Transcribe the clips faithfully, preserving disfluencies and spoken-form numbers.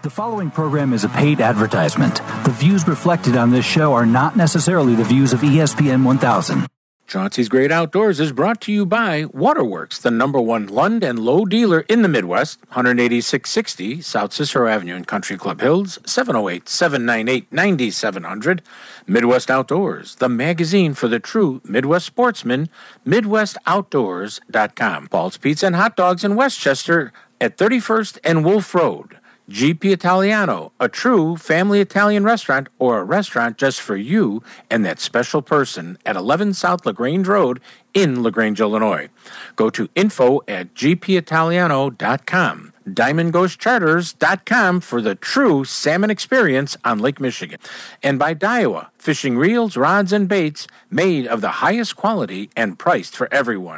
The following program is a paid advertisement. The views reflected on this show are not necessarily the views of E S P N one thousand. Chauncey's Great Outdoors is brought to you by Waterworks, the number one Lund and Lowe dealer in the Midwest, one eighty-six sixty South Cicero Avenue in Country Club Hills, seven oh eight, seven nine eight, nine seven zero zero. Midwest Outdoors, the magazine for the true Midwest sportsman, midwest outdoors dot com. Paul's Pizza and Hot Dogs in Westchester at thirty-first and Wolf Road. G P Italiano, a true family Italian restaurant or a restaurant just for you and that special person at eleven South LaGrange Road in LaGrange, Illinois. Go to info at g p italiano dot com. diamond ghost charters dot com for the true salmon experience on Lake Michigan. And by Daiwa, fishing reels, rods, and baits made of the highest quality and priced for everyone.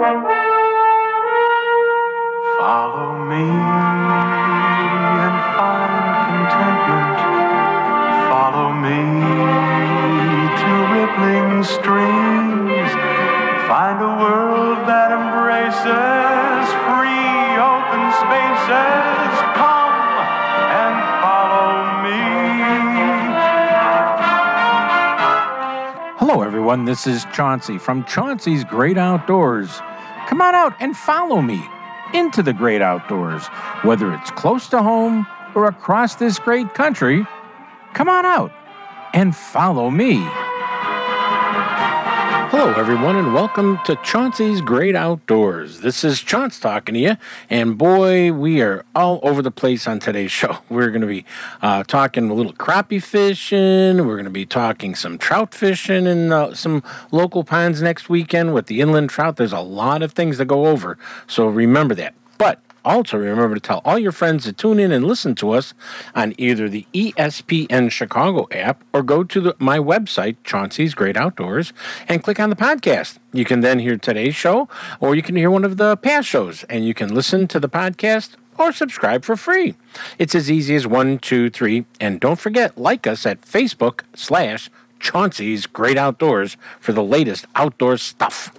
Follow me. Follow me to rippling streams. Find a world that embraces free open spaces. Come and follow me. Hello, everyone. This is Chauncey from Chauncey's Great Outdoors. Come on out and follow me into the great outdoors, whether it's close to home or across this great country. Come on out and follow me. Hello, everyone, and welcome to Chauncey's Great Outdoors. This is Chauncey talking to you, and boy, we are all over the place on today's show. We're going to be uh, talking a little crappie fishing. We're going to be talking some trout fishing in uh, some local ponds next weekend with the inland trout. There's a lot of things to go over, so remember that. But also, remember to tell all your friends to tune in and listen to us on either the E S P N Chicago app or go to the, my website, Chauncey's Great Outdoors, and click on the podcast. You can then hear today's show, or you can hear one of the past shows, and you can listen to the podcast or subscribe for free. It's as easy as one, two, three, and don't forget, like us at Facebook slash Chauncey's Great Outdoors for the latest outdoor stuff.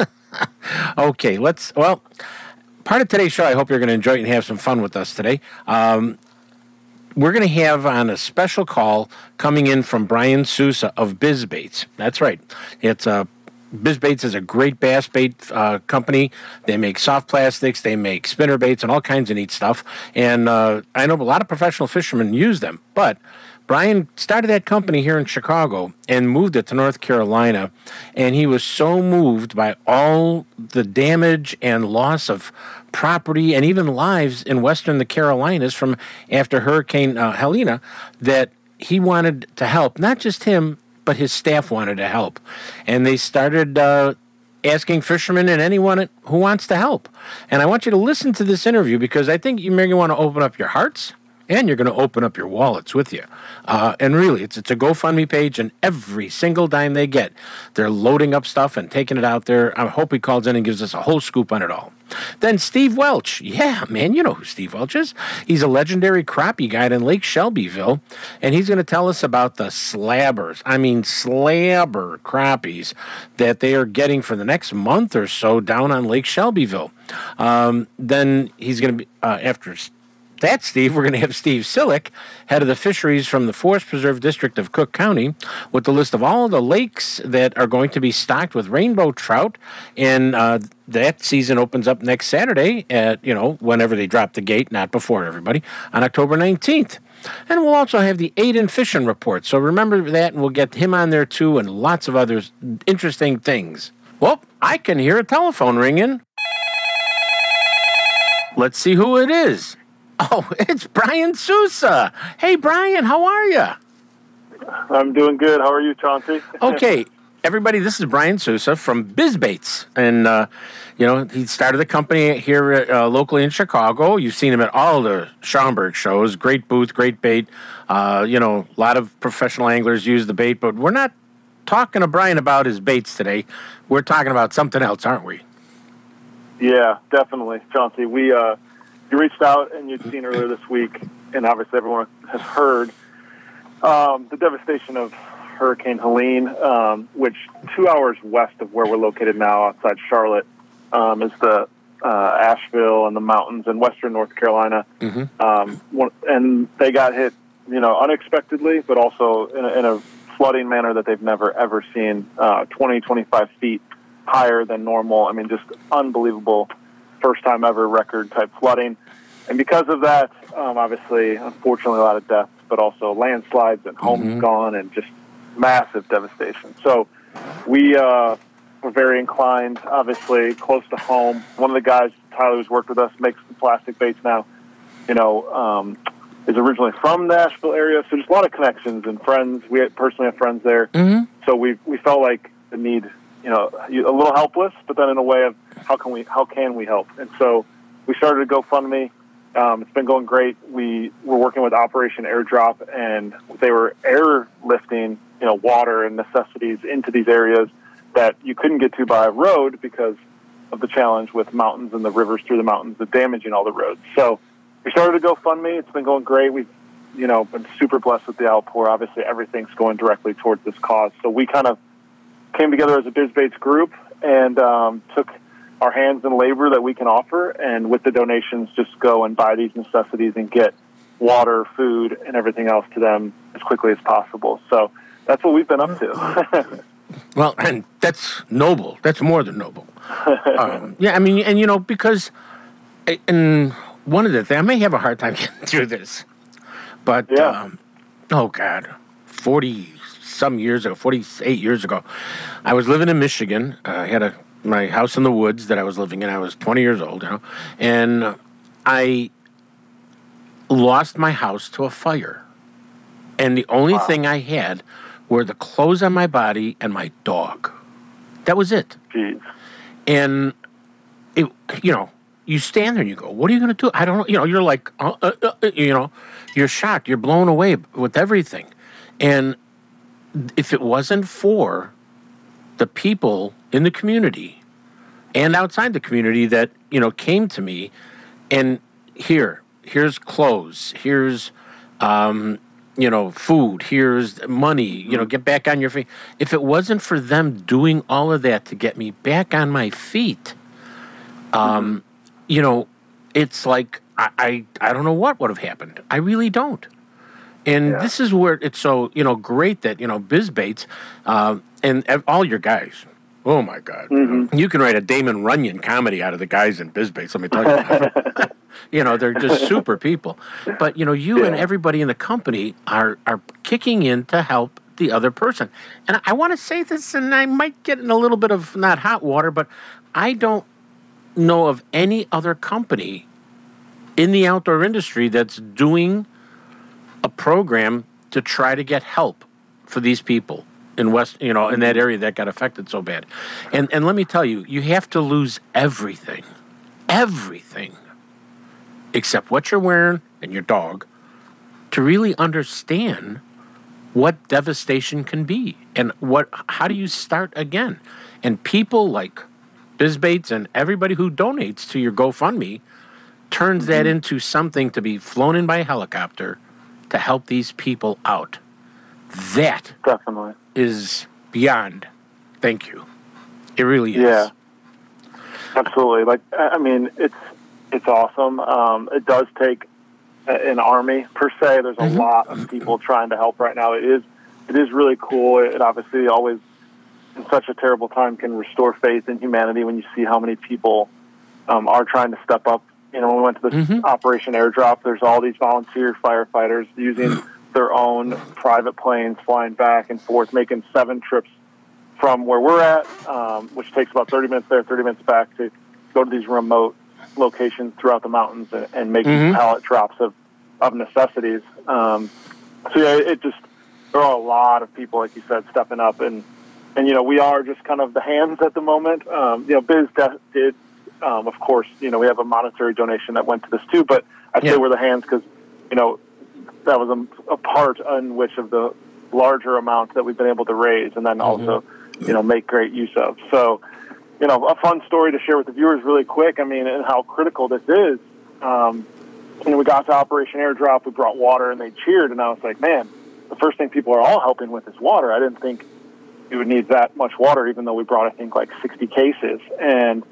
Okay, let's, well... Part of today's show, I hope you're going to enjoy it and have some fun with us today. Um, we're going to have on a special call coming in from Brian Sousa of BizBaits. That's right. It's a BizBaits is a great bass bait uh, company. They make soft plastics, they make spinner baits, and all kinds of neat stuff. And uh, I know a lot of professional fishermen use them, but Brian started that company here in Chicago and moved it to North Carolina, and he was so moved by all the damage and loss of property and even lives in western the Carolinas from after Hurricane uh, Helena that he wanted to help. Not just him, but his staff wanted to help. And they started uh, asking fishermen and anyone who wants to help. And I want you to listen to this interview because I think you may want to open up your hearts and you're going to open up your wallets with you. Uh, and really, it's, it's a GoFundMe page, and every single dime they get, they're loading up stuff and taking it out there. I hope he calls in and gives us a whole scoop on it all. Then Steve Welch. Yeah, man, you know who Steve Welch is. He's a legendary crappie guide in Lake Shelbyville, and he's going to tell us about the slabbers. I mean, slabber crappies that they are getting for the next month or so down on Lake Shelbyville. Um, then he's going to be, uh, after That's Steve. We're going to have Steve Sillick, head of the fisheries from the Forest Preserve District of Cook County, with the list of all of the lakes that are going to be stocked with rainbow trout. And uh, that season opens up next Saturday at, you know, whenever they drop the gate, not before everybody, on October nineteenth. And we'll also have the Aiden Fishing Report. So remember that, and we'll get him on there too, and lots of other interesting things. Well, I can hear a telephone ringing. Let's see who it is. Oh, it's Brian Sousa. Hey, Brian, how are you? I'm doing good. How are you, Chauncey? Okay, everybody, this is Brian Sousa from BizBaits. And, uh, you know, he started the company here uh, locally in Chicago. You've seen him at all the Schaumburg shows. Great booth, great bait. Uh, you know, a lot of professional anglers use the bait, but we're not talking to Brian about his baits today. We're talking about something else, aren't we? Yeah, definitely, Chauncey. We, uh, you reached out and you'd seen earlier this week, and obviously everyone has heard um, the devastation of Hurricane Helene, um, which two hours west of where we're located now, outside Charlotte, um, is the uh, Asheville and the mountains in western North Carolina. Mm-hmm. Um, one, and they got hit, you know, unexpectedly, but also in a, in a flooding manner that they've never, ever seen, uh, twenty, twenty-five feet higher than normal. I mean, just unbelievable first time ever record type flooding. And because of that, um, obviously, unfortunately, a lot of deaths, but also landslides and homes Mm-hmm. gone and just massive devastation. So we uh, were very inclined, obviously, close to home. One of the guys, Tyler, who's worked with us, makes the plastic baits now, you know, um, is originally from the Asheville area. So just a lot of connections and friends. We personally have friends there. Mm-hmm. So we we felt like the need, you know, a little helpless, but then in a way of how can we how can we help? And so we started a GoFundMe. Um, it's been going great. We were working with Operation Airdrop, and they were airlifting, you know, water and necessities into these areas that you couldn't get to by road because of the challenge with mountains and the rivers through the mountains, the damaging all the roads. So we started a GoFundMe. It's been going great. We've, you know, been super blessed with the outpour. Obviously, everything's going directly towards this cause. So we kind of came together as a BizBaits group and um, took our hands and labor that we can offer, and with the donations, just go and buy these necessities and get water, food, and everything else to them as quickly as possible. So that's what we've been up to. Well, and that's noble. That's more than noble. Um, yeah, I mean, and you know, because, and one of the things, I may have a hard time getting through this, but, Yeah. um, oh God, forty some years ago, forty-eight years ago, I was living in Michigan. Uh, I had a my house in the woods that I was living in. I was twenty years old, you know, and I lost my house to a fire. And the only Wow. thing I had were the clothes on my body and my dog. That was it. Jeez. And, it, you know, you stand there and you go, what are you going to do? I don't know. You know, you're like, uh, uh, uh, you know, you're shocked. You're blown away with everything. And if it wasn't for the people in the community and outside the community that, you know, came to me and here, here's clothes, here's, um, you know, food, here's money, you know, get back on your feet. If it wasn't for them doing all of that to get me back on my feet, um, mm-hmm. you know, it's like, I, I, I don't know what would have happened. I really don't. And yeah. This is where it's so, you know, great that, you know, BizBaits, uh, and all your guys, oh, my God. Mm-hmm. You know, you can write a Damon Runyon comedy out of the guys in BizBaits, let me tell you. You know, they're just super people. But, you know, you yeah. and everybody in the company are, are kicking in to help the other person. And I want to say this, and I might get in a little bit of not hot water, but I don't know of any other company in the outdoor industry that's doing a program to try to get help for these people in West, you know, in that area that got affected so bad. And and let me tell you, you have to lose everything, everything, except what you're wearing and your dog, to really understand what devastation can be and what how do you start again. And people like BizBaits and everybody who donates to your GoFundMe turns mm-hmm. that into something to be flown in by a helicopter to help these people out. That definitely is beyond thank you. It really is. Yeah, absolutely. Like, I mean, it's it's awesome. Um, it does take an army per se. There's a mm-hmm. lot of people trying to help right now. It is it is really cool. It obviously always, in such a terrible time, can restore faith in humanity when you see how many people um, are trying to step up. You know, when we went to this mm-hmm. Operation Airdrop, there's all these volunteer firefighters using their own private planes, flying back and forth, making seven trips from where we're at, um, which takes about thirty minutes there, thirty minutes back, to go to these remote locations throughout the mountains and, and make mm-hmm. these pallet drops of, of necessities. Um, so, yeah, it just, there are a lot of people, like you said, stepping up. And, and you know, we are just kind of the hands at the moment. Um, you know, Biz did... Um, of course, you know, we have a monetary donation that went to this too, but I'd yeah. say we're the hands because, you know, that was a, a part in which of the larger amount that we've been able to raise and then mm-hmm. also, you know, make great use of. So, you know, a fun story to share with the viewers really quick, I mean, and how critical this is. Um, you know, we got to Operation Airdrop, we brought water, and they cheered, and I was like, man, the first thing people are all helping with is water. I didn't think we would need that much water, even though we brought, I think, like sixty cases. And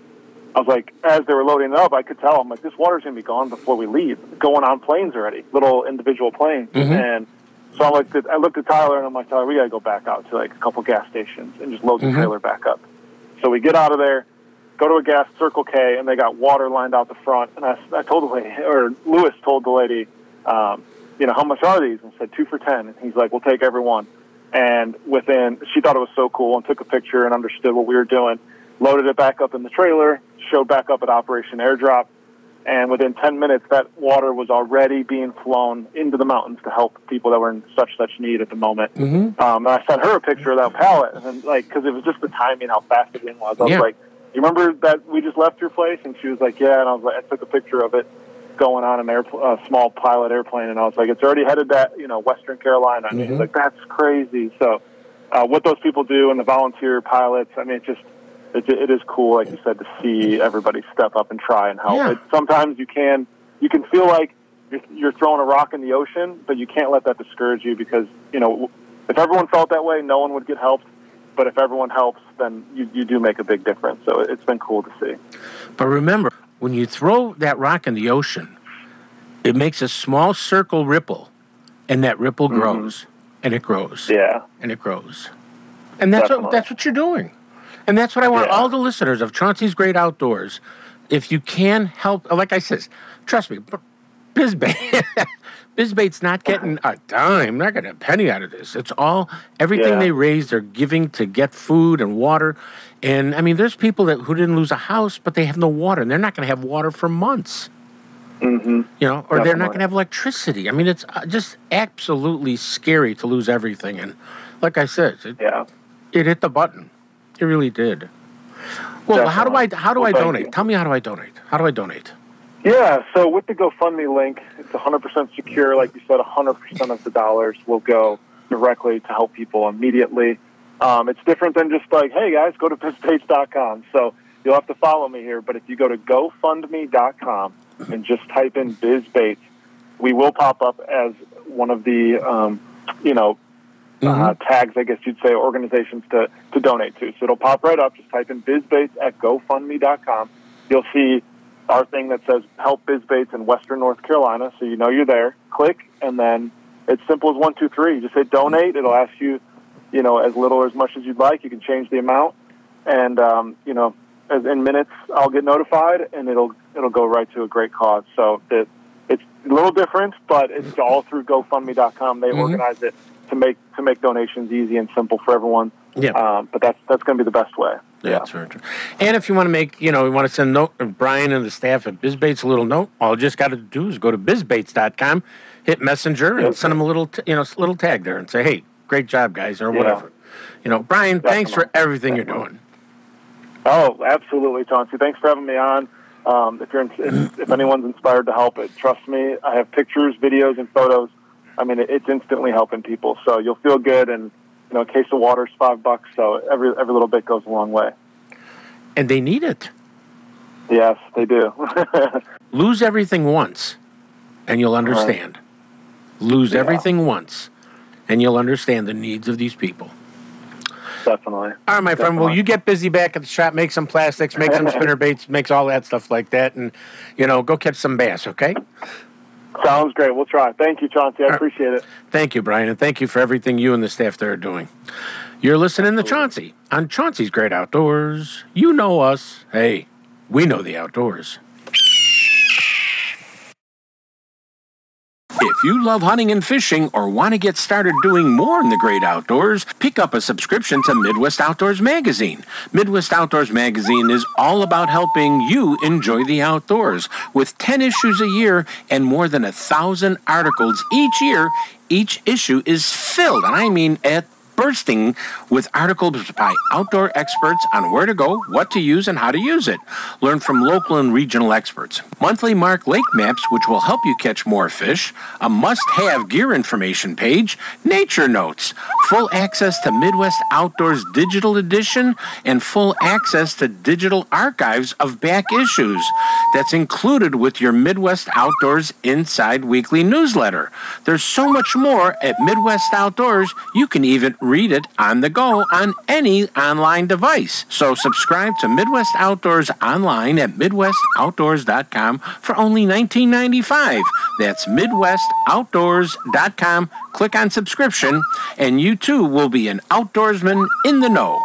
I was like, as they were loading it up, I could tell, I'm like, this water's going to be gone before we leave. Going on planes already, little individual planes. Mm-hmm. And so I looked, at, I looked at Tyler, and I'm like, Tyler, we got to go back out to like a couple gas stations and just load the Mm-hmm. trailer back up. So we get out of there, go to a gas, Circle K, and they got water lined out the front. And I, I told the lady, or Lewis told the lady, um, you know, how much are these? And said, two for ten. And he's like, we'll take every one. And within, she thought it was so cool and took a picture and understood what we were doing, loaded it back up in the trailer, showed back up at Operation Airdrop, and within ten minutes, that water was already being flown into the mountains to help people that were in such, such need at the moment. Mm-hmm. Um, and I sent her a picture of that pallet, and then, like, because it was just the timing, how fast the wind was. I was Yeah. like, you remember that we just left your place? And she was like, yeah, and I was like, I took a picture of it going on an air, a small pilot airplane, and I was like, it's already headed to, you know, Western Carolina. And Mm-hmm. she's like, that's crazy. So uh, what those people do and the volunteer pilots, I mean, it's just, It, it is cool, like you said, to see everybody step up and try and help. Yeah. It, sometimes you can you can feel like you're, you're throwing a rock in the ocean, but you can't let that discourage you because, you know, if everyone felt that way, no one would get helped. But if everyone helps, then you, you do make a big difference. So it's been cool to see. But remember, when you throw that rock in the ocean, it makes a small circle ripple, and that ripple Mm-hmm. grows, and it grows, Yeah. and it grows. And that's what, Definitely. that's what you're doing. And that's what I want Yeah. all the listeners of Chauncey's Great Outdoors, if you can help, like I said, trust me, BizBait, BizBait's not getting a dime, not getting a penny out of this. It's all, everything Yeah. they raise, they're giving to get food and water. And, I mean, there's people that who didn't lose a house, but they have no water, and they're not going to have water for months. Mm-hmm. You know, or they're not Definitely. going to have electricity. I mean, it's uh, just absolutely scary to lose everything. And like I said, it, Yeah. it hit the button. It really did. Well, how do I how do Well, I thank donate? you. Tell me how do I donate? How do I donate? Yeah, so with the GoFundMe link, it's one hundred percent secure. Like you said, one hundred percent of the dollars will go directly to help people immediately. Um, it's different than just like, hey, guys, go to bizbaits dot com. So you'll have to follow me here. But if you go to go fund me dot com and just type in BizBaits, we will pop up as one of the, um, you know, uh, tags, I guess you'd say, organizations to, to donate to. So it'll pop right up. Just type in BizBaits at go fund me dot com. You'll see our thing that says Help BizBaits in Western North Carolina, so you know you're there. Click, and then it's simple as one, two, three. You just hit donate. It'll ask you, you know, as little or as much as you'd like. You can change the amount, and um, you know, as in minutes, I'll get notified, and it'll it'll go right to a great cause. So it, it's a little different, but it's all through go fund me dot com. They Mm-hmm. organize it to make to make donations easy and simple for everyone. Yeah. Um, but that's that's going to be the best way. Yeah, that's very true. And if you want to make, you know, you want to send a note to Brian and the staff at BizBaits a little note, all you just got to do is go to bizbaits dot com, hit Messenger, and Yep. send them a little, t- you know, little tag there and say, hey, great job, guys, or Yeah. whatever. You know, Brian, thanks for Definitely. everything Definitely. you're doing. Oh, absolutely, Chauncey. Thanks for having me on. Um, if you're in, if, if anyone's inspired to help it, trust me. I have pictures, videos, and photos. I mean, it, it's instantly helping people. So you'll feel good, and you know, a case of water is five bucks. So every every little bit goes a long way. And they need it. Yes, they do. Lose everything once, and you'll understand. Lose Yeah. everything once, and you'll understand the needs of these people. Definitely. All right, my friend. Well, Definitely. you get busy back at the shop, make some plastics, make some spinner baits, makes all that stuff like that, and, you know, go catch some bass, okay? Sounds great. We'll try. Thank you, Chauncey. I appreciate it. Thank you, Brian, and thank you for everything you and the staff there are doing. You're listening to Chauncey on Chauncey's Great Outdoors. You know us. Hey, we know the outdoors. If you love hunting and fishing or want to get started doing more in the great outdoors, pick up a subscription to Midwest Outdoors Magazine. Midwest Outdoors Magazine is all about helping you enjoy the outdoors. With ten issues a year and more than a thousand articles each year, each issue is filled, and I mean at bursting with articles by outdoor experts on where to go, what to use, and how to use it. Learn from local and regional experts. Monthly Mark Lake Maps, which will help you catch more fish. A must-have gear information page. Nature Notes. Full access to Midwest Outdoors Digital Edition and full access to digital archives of back issues. That's included with your Midwest Outdoors Inside Weekly newsletter. There's so much more at Midwest Outdoors, you can even read it on the go on any online device. So subscribe to Midwest Outdoors online at midwest outdoors dot com for only nineteen ninety-five dollars. That's midwest outdoors dot com. Click on subscription, and you too will be an outdoorsman in the know.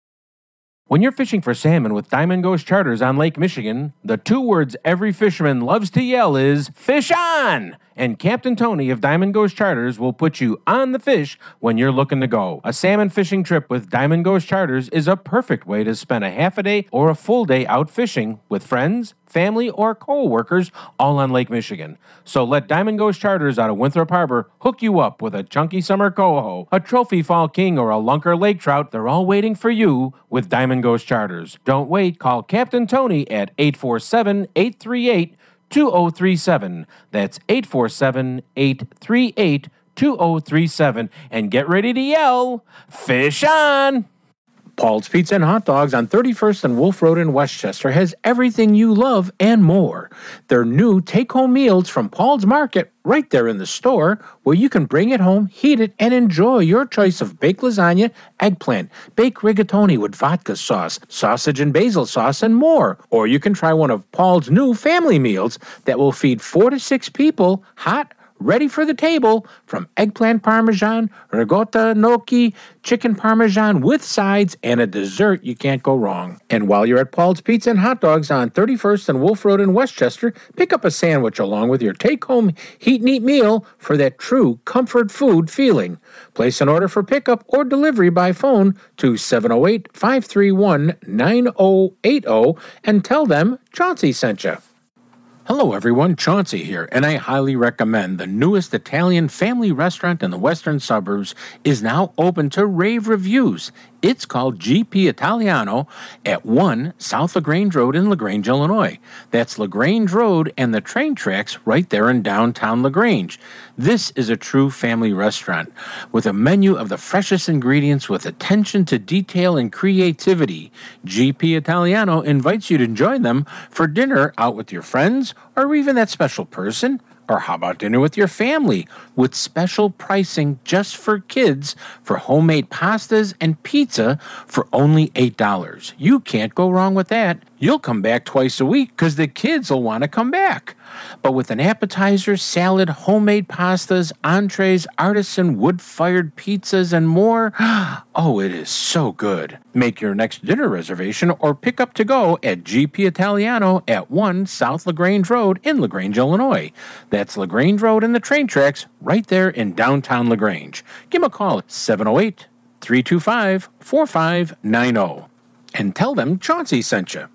When you're fishing for salmon with Diamond Ghost Charters on Lake Michigan, the two words every fisherman loves to yell is, "Fish on!" And Captain Tony of Diamond Ghost Charters will put you on the fish when you're looking to go. A salmon fishing trip with Diamond Ghost Charters is a perfect way to spend a half a day or a full day out fishing with friends, family, or co-workers all on Lake Michigan. So let Diamond Ghost Charters out of Winthrop Harbor hook you up with a chunky summer coho, a trophy fall king, or a lunker lake trout. They're all waiting for you with Diamond Ghost Charters. Don't wait. Call Captain Tony at eight four seven, eight three eight, two oh three seven. That's eight four seven, eight three eight, two oh three seven. And get ready to yell, "Fish on!" Paul's Pizza and Hot Dogs on thirty-first and Wolf Road in Westchester has everything you love and more. Their new take-home meals from Paul's Market right there in the store, where you can bring it home, heat it, and enjoy your choice of baked lasagna, eggplant, baked rigatoni with vodka sauce, sausage and basil sauce, and more. Or you can try one of Paul's new family meals that will feed four to six people, hot, ready for the table, from eggplant parmesan, ricotta gnocchi, chicken parmesan with sides, and a dessert you can't go wrong. And while you're at Paul's Pizza and Hot Dogs on thirty-first and Wolf Road in Westchester, pick up a sandwich along with your take-home heat and eat meal for that true comfort food feeling. Place an order for pickup or delivery by phone to seven oh eight, five three one, nine oh eight oh and tell them Chauncey sent you. Hello everyone, Chauncey here, and I highly recommend the newest Italian family restaurant in the western suburbs is now open to rave reviews. It's called G P Italiano at one South LaGrange Road in LaGrange, Illinois. That's LaGrange Road and the train tracks right there in downtown LaGrange. This is a true family restaurant with a menu of the freshest ingredients with attention to detail and creativity. G P Italiano invites you to join them for dinner out with your friends or even that special person. Or how about dinner with your family with special pricing just for kids for homemade pastas and pizza for only eight dollars. You can't go wrong with that. You'll come back twice a week because the kids will want to come back. But with an appetizer, salad, homemade pastas, entrees, artisan wood-fired pizzas, and more, oh, it is so good. Make your next dinner reservation or pick up to go at G P Italiano at one South LaGrange Road in LaGrange, Illinois. That's LaGrange Road and the train tracks right there in downtown LaGrange. Give them a call at seven oh eight, three two five, four five nine oh and tell them Chauncey sent you.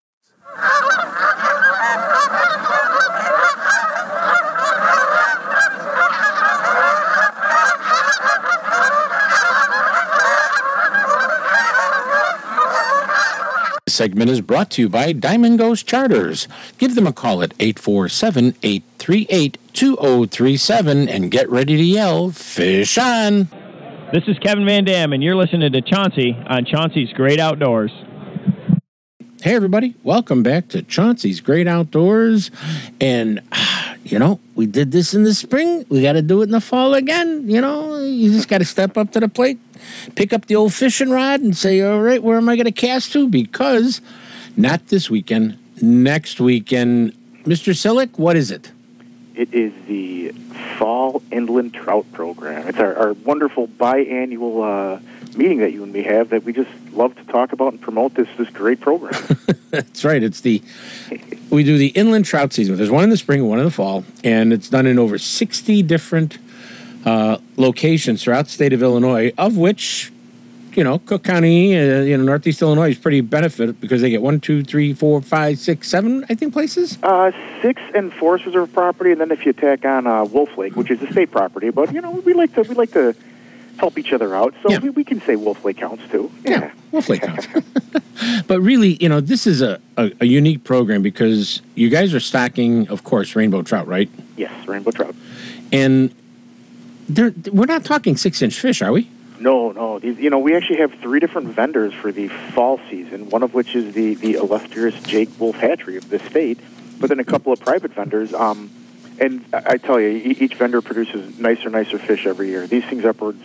This segment is brought to you by Diamond Ghost Charters. Give them a call at eight four seven, eight three eight, two oh three seven and get ready to yell, "Fish on!" This is Kevin Van Dam, and you're listening to Chauncey on Chauncey's Great Outdoors. Hey, everybody. Welcome back to Chauncey's Great Outdoors. And, you know, we did this in the spring. We got to do it in the fall again. You know, you just got to step up to the plate, pick up the old fishing rod and say, all right, where am I going to cast to? Because not this weekend, next weekend. Mister Sillick, what is it? It is the Fall Inland Trout Program. It's our, our wonderful biannual uh, meeting that you and me have that we just love to talk about and promote this this great program. That's right. It's the we do the inland trout season. There's one in the spring, one in the fall, and it's done in over sixty different uh, locations throughout the state of Illinois, of which, you know, Cook County, uh, you know, Northeast Illinois is pretty benefit because they get one, two, three, four, five, six, seven, I think, places. Uh, six and Forest Reserve property, and then if you tack on uh, Wolf Lake, which is a state property, but you know, we like to we like to help each other out, so yeah. we, we can say Wolf Lake counts too. Yeah, yeah Wolf Lake counts. But really, you know, this is a, a, a unique program because you guys are stocking, of course, rainbow trout, right? Yes, rainbow trout. And they're, we're not talking six-inch fish, are we? No, no. These, you know, we actually have three different vendors for the fall season, one of which is the, the illustrious Jake Wolf Hatchery of the state, but then a couple of private vendors. Um, and I tell you, each vendor produces nicer, nicer fish every year. These things upwards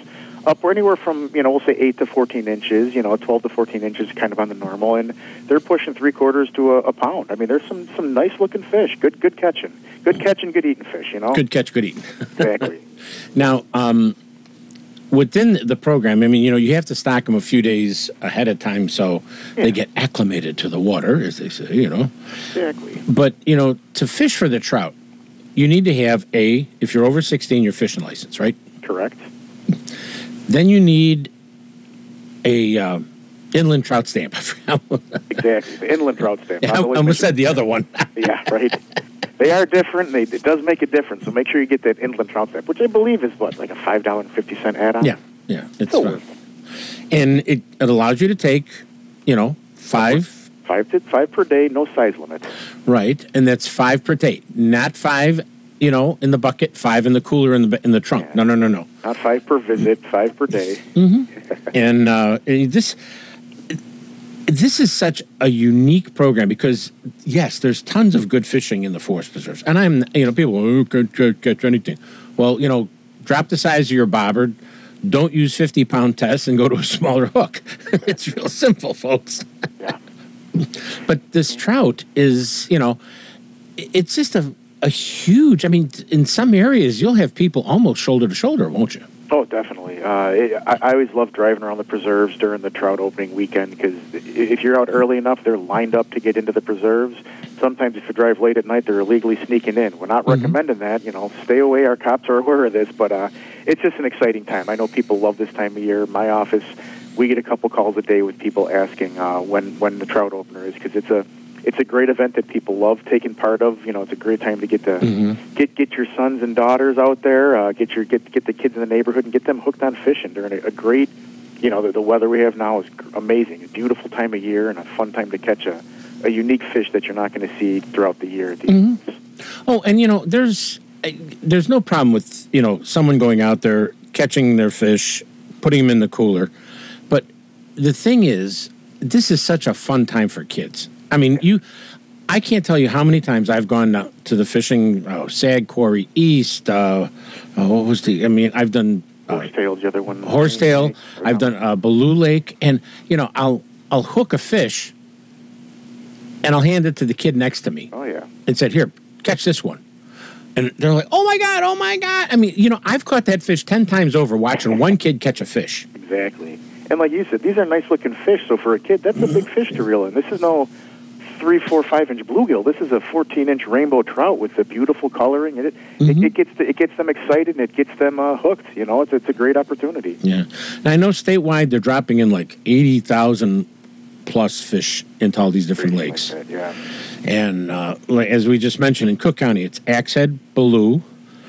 upward anywhere from, you know, we'll say eight to fourteen inches, you know, twelve to fourteen inches kind of on the normal, and they're pushing three quarters to a, a pound. I mean, there's some, some nice-looking fish. Good good catching. Good catching, good eating fish, you know? Good catch, good eating. Exactly. Now, um, within the program, I mean, you know, you have to stock them a few days ahead of time so Yeah. they get acclimated to the water, as they say, you know. Exactly. But, you know, to fish for the trout, you need to have a, if you're over sixteen, your fishing license, right? Correct. Then you need a uh, inland trout stamp. I forgot what- Exactly. The inland trout stamp. Yeah, I Not the almost Lake said the other one. Yeah, right. They are different. They, it does make a difference. So make sure you get that inland trout stamp, which I believe is what, like a five dollar and fifty cent add-on. Yeah, yeah, it's Still fun. worth And it, it allows you to take, you know, five, Five to five per day, no size limit. right, and that's five per day, not five, you know, in the bucket, five in the cooler in the in the trunk. Yeah. No, no, no, no. Not five per visit, five per day. And uh, this this is such a unique program because yes, there's tons of good fishing in the forest preserves, and I'm you know people oh, can't, can't catch anything. Well, you know, drop the size of your bobbard. Don't use fifty pound tests and go to a smaller hook. It's real simple, folks. Yeah. But this trout is, you know, i- it's just a a huge. I mean, in some areas you'll have people almost shoulder to shoulder, won't you? Oh, definitely. Uh, it, I, I always love driving around the preserves during the trout opening weekend because if you're out early enough, they're lined up to get into the preserves. Sometimes if you drive late at night, they're illegally sneaking in. We're not Mm-hmm. recommending that. You know, stay away. Our cops are aware of this, but uh, it's just an exciting time. I know people love this time of year. My office, we get a couple calls a day with people asking uh, when when the trout opener is because it's a it's a great event that people love taking part of. You know, it's a great time to get to Mm-hmm. get get your sons and daughters out there, uh, get your get get the kids in the neighborhood, and get them hooked on fishing during a, a great. You know, the, the weather we have now is amazing. A beautiful time of year and a fun time to catch a, a unique fish that you're not going to see throughout the year. At these Mm-hmm. Oh, and you know, there's there's no problem with you know someone going out there catching their fish, putting them in the cooler, but the thing is, this is such a fun time for kids. I mean, you, I can't tell you how many times I've gone out to the fishing, oh, Sag Quarry East. Uh, oh, what was the? I mean, I've done uh, Horsetail's the other one. Horsetail. I've done uh, Baloo Lake, and you know, I'll I'll hook a fish, and I'll hand it to the kid next to me, Oh yeah. and said, "Here, catch this one." And they're like, "Oh my god, oh my god!" I mean, you know, I've caught that fish ten times over watching one kid catch a fish. Exactly. And like you said, these are nice looking fish. So for a kid, that's a big fish to reel in. This is no three, four, five inch bluegill. This is a fourteen inch rainbow trout with the beautiful coloring. And it, Mm-hmm. it, it gets it gets them excited and it gets them uh, hooked. You know, it's it's a great opportunity. Yeah, and I know statewide they're dropping in like eighty thousand plus fish into all these different Like lakes. that, yeah. And uh, like, as we just mentioned, in Cook County, it's Axe Head, Baloo,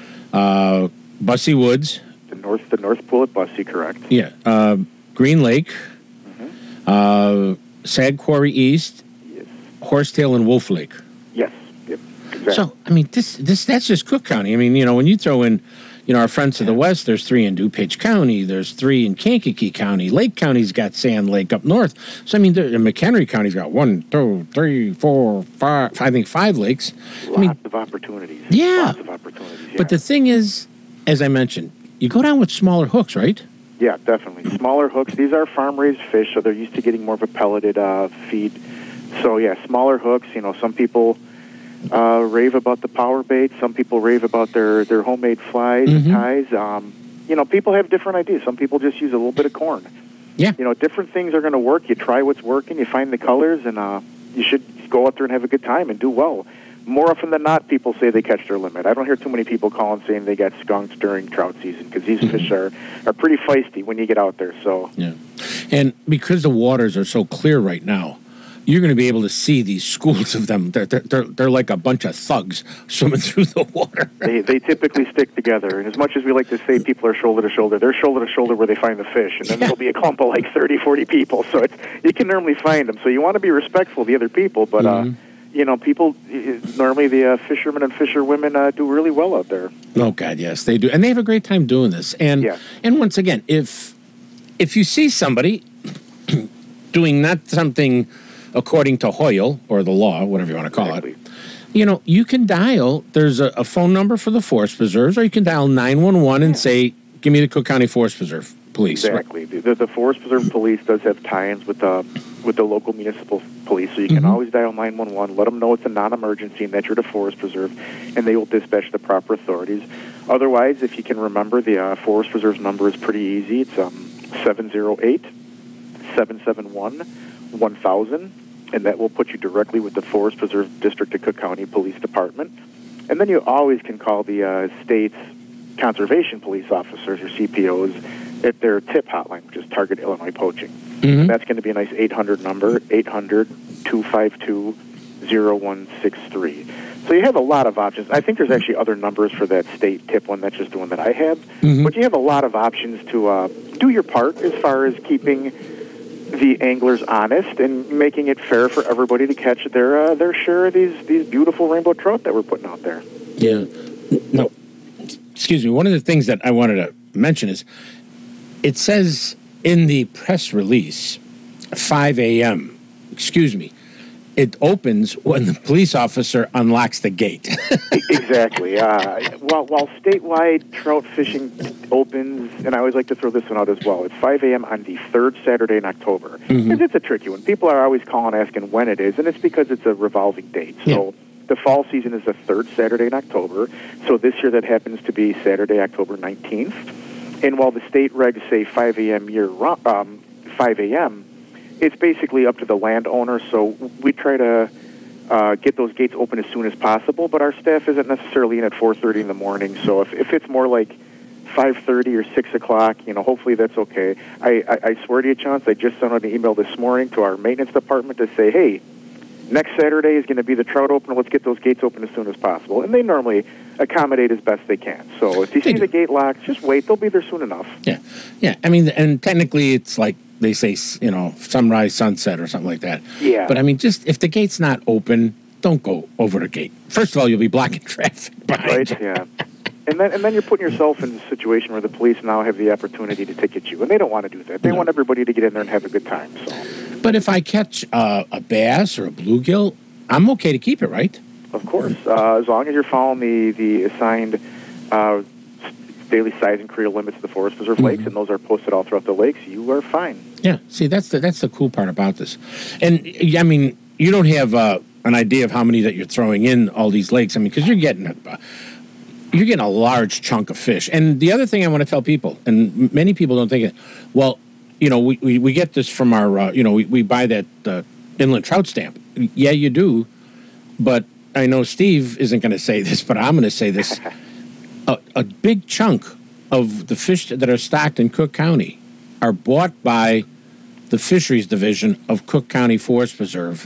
uh, Bussy Woods, The north the North Pool at Bussy, correct? yeah, uh, Green Lake, Mm-hmm. uh, Sag Quarry East, Yes. Horsetail, and Wolf Lake. Yes. Yep. Exactly. So, I mean, this this that's just Cook County. I mean, you know, when you throw in, you know, our friends to the west, there's three in DuPage County, there's three in Kankakee County, Lake County's got Sand Lake up north. So, I mean, there, and McHenry County's got one, two, three, four, five, I think five lakes. Lots I mean, of opportunities. Yeah. Lots of opportunities. Yeah. but the thing is, as I mentioned, you go down with smaller hooks, right? Yeah, definitely. Smaller hooks. These are farm-raised fish, so they're used to getting more of a pelleted uh, feed. So, yeah, smaller hooks. You know, some people uh, rave about the power bait. Some people rave about their, their homemade flies Mhm. and ties. Um, you know, people have different ideas. Some people just use a little bit of corn. Yeah. You know, different things are going to work. You try what's working. You find the colors, and uh, you should go out there and have a good time and do well. More often than not, people say they catch their limit. I don't hear too many people calling saying they got skunked during trout season because these fish are, are pretty feisty when you get out there. So, Yeah. And because the waters are so clear right now, you're going to be able to see these schools of them. They're, they're, they're, they're like a bunch of thugs swimming through the water. They they typically stick together, and as much as we like to say people are shoulder to shoulder, they're shoulder to shoulder where they find the fish, and then Yeah. there'll be a clump of like thirty, forty people, so it's, you can normally find them. So you want to be respectful of the other people, but, Mhm. uh, you know, people, uh, normally the uh, fishermen and fisherwomen uh, do really well out there. Oh God, yes, they do, and they have a great time doing this. And Yeah. and once again, if if you see somebody doing not something according to Hoyle or the law, whatever you want to call Exactly. it, you know, you can dial. There's a, a phone number for the forest preserves, or you can dial nine one one and say, "Give me the Cook County Forest Preserve." police. Exactly. The, the Forest Preserve Police does have tie-ins with the with the local municipal police, so you can Mm-hmm. always dial nine one one, let them know it's a non-emergency and that you're the Forest Preserve, and they will dispatch the proper authorities. Otherwise, if you can remember, the uh, Forest Preserve's number is pretty easy. It's um, seven zero eight, seven seven one, one thousand, and that will put you directly with the Forest Preserve District of Cook County Police Department. And then you always can call the uh, state's conservation police officers, or C P Os, at their TIP hotline, which is Target Illinois Poaching. Mm-hmm. And that's going to be a nice eight hundred number, eight hundred, two five two, zero one six three. So you have a lot of options. I think there's actually other numbers for that state TIP one. That's just the one that I have. Mm-hmm. But you have a lot of options to uh, do your part as far as keeping the anglers honest and making it fair for everybody to catch their uh, their share of these, these beautiful rainbow trout that we're putting out there. Yeah. No. Excuse me. One of the things that I wanted to mention is it says in the press release, five a.m. Excuse me. It opens when the police officer unlocks the gate. Exactly. Uh, while, while statewide trout fishing opens, and I always like to throw this one out as well, it's five a.m. on the third Saturday in October. Mm-hmm. And it's a tricky one. People are always calling asking when it is, and it's because it's a revolving date. So Yeah. the fall season is the third Saturday in October. So this year that happens to be Saturday, October nineteenth. And while the state regs say five a.m. year um, five a.m., it's basically up to the landowner, so we try to uh, get those gates open as soon as possible, but our staff isn't necessarily in at four thirty in the morning, so if, if it's more like five thirty or six o'clock, you know, hopefully that's okay. I, I, I swear to you, Chance, I just sent out an email this morning to our maintenance department to say, hey, next Saturday is going to be the trout opener, let's get those gates open as soon as possible, and they normally accommodate as best they can. So if you They see do. the gate locked, just wait, they'll be there soon enough. Yeah. Yeah. I mean, and technically it's like they say, you know, sunrise, sunset or something like that. Yeah. But I mean, just if the gate's not open, don't go over the gate. First of all, you'll be blocking traffic behind Right, you. yeah. And then and then you're putting yourself in a situation where the police now have the opportunity to ticket you, and they don't want to do that. They No. want everybody to get in there and have a good time. So, But if I catch uh, a bass or a bluegill, I'm okay to keep it, right? of course, uh, as long as you're following the, the assigned uh, daily size and creel limits of the Forest Preserve Mm-hmm. lakes, and those are posted all throughout the lakes, you are fine. Yeah. See, that's the that's the cool part about this. And I mean, you don't have uh, an idea of how many that you're throwing in all these lakes. I mean, because you're getting a, you're getting a large chunk of fish. And the other thing I want to tell people, and many people don't think it, well, you know, we, we, we get this from our, uh, you know, we, we buy that uh, inland trout stamp. Yeah, you do. But I know Steve isn't going to say this, but I'm going to say this. a, a big chunk of the fish that are stocked in Cook County are bought by the Fisheries Division of Cook County Forest Preserve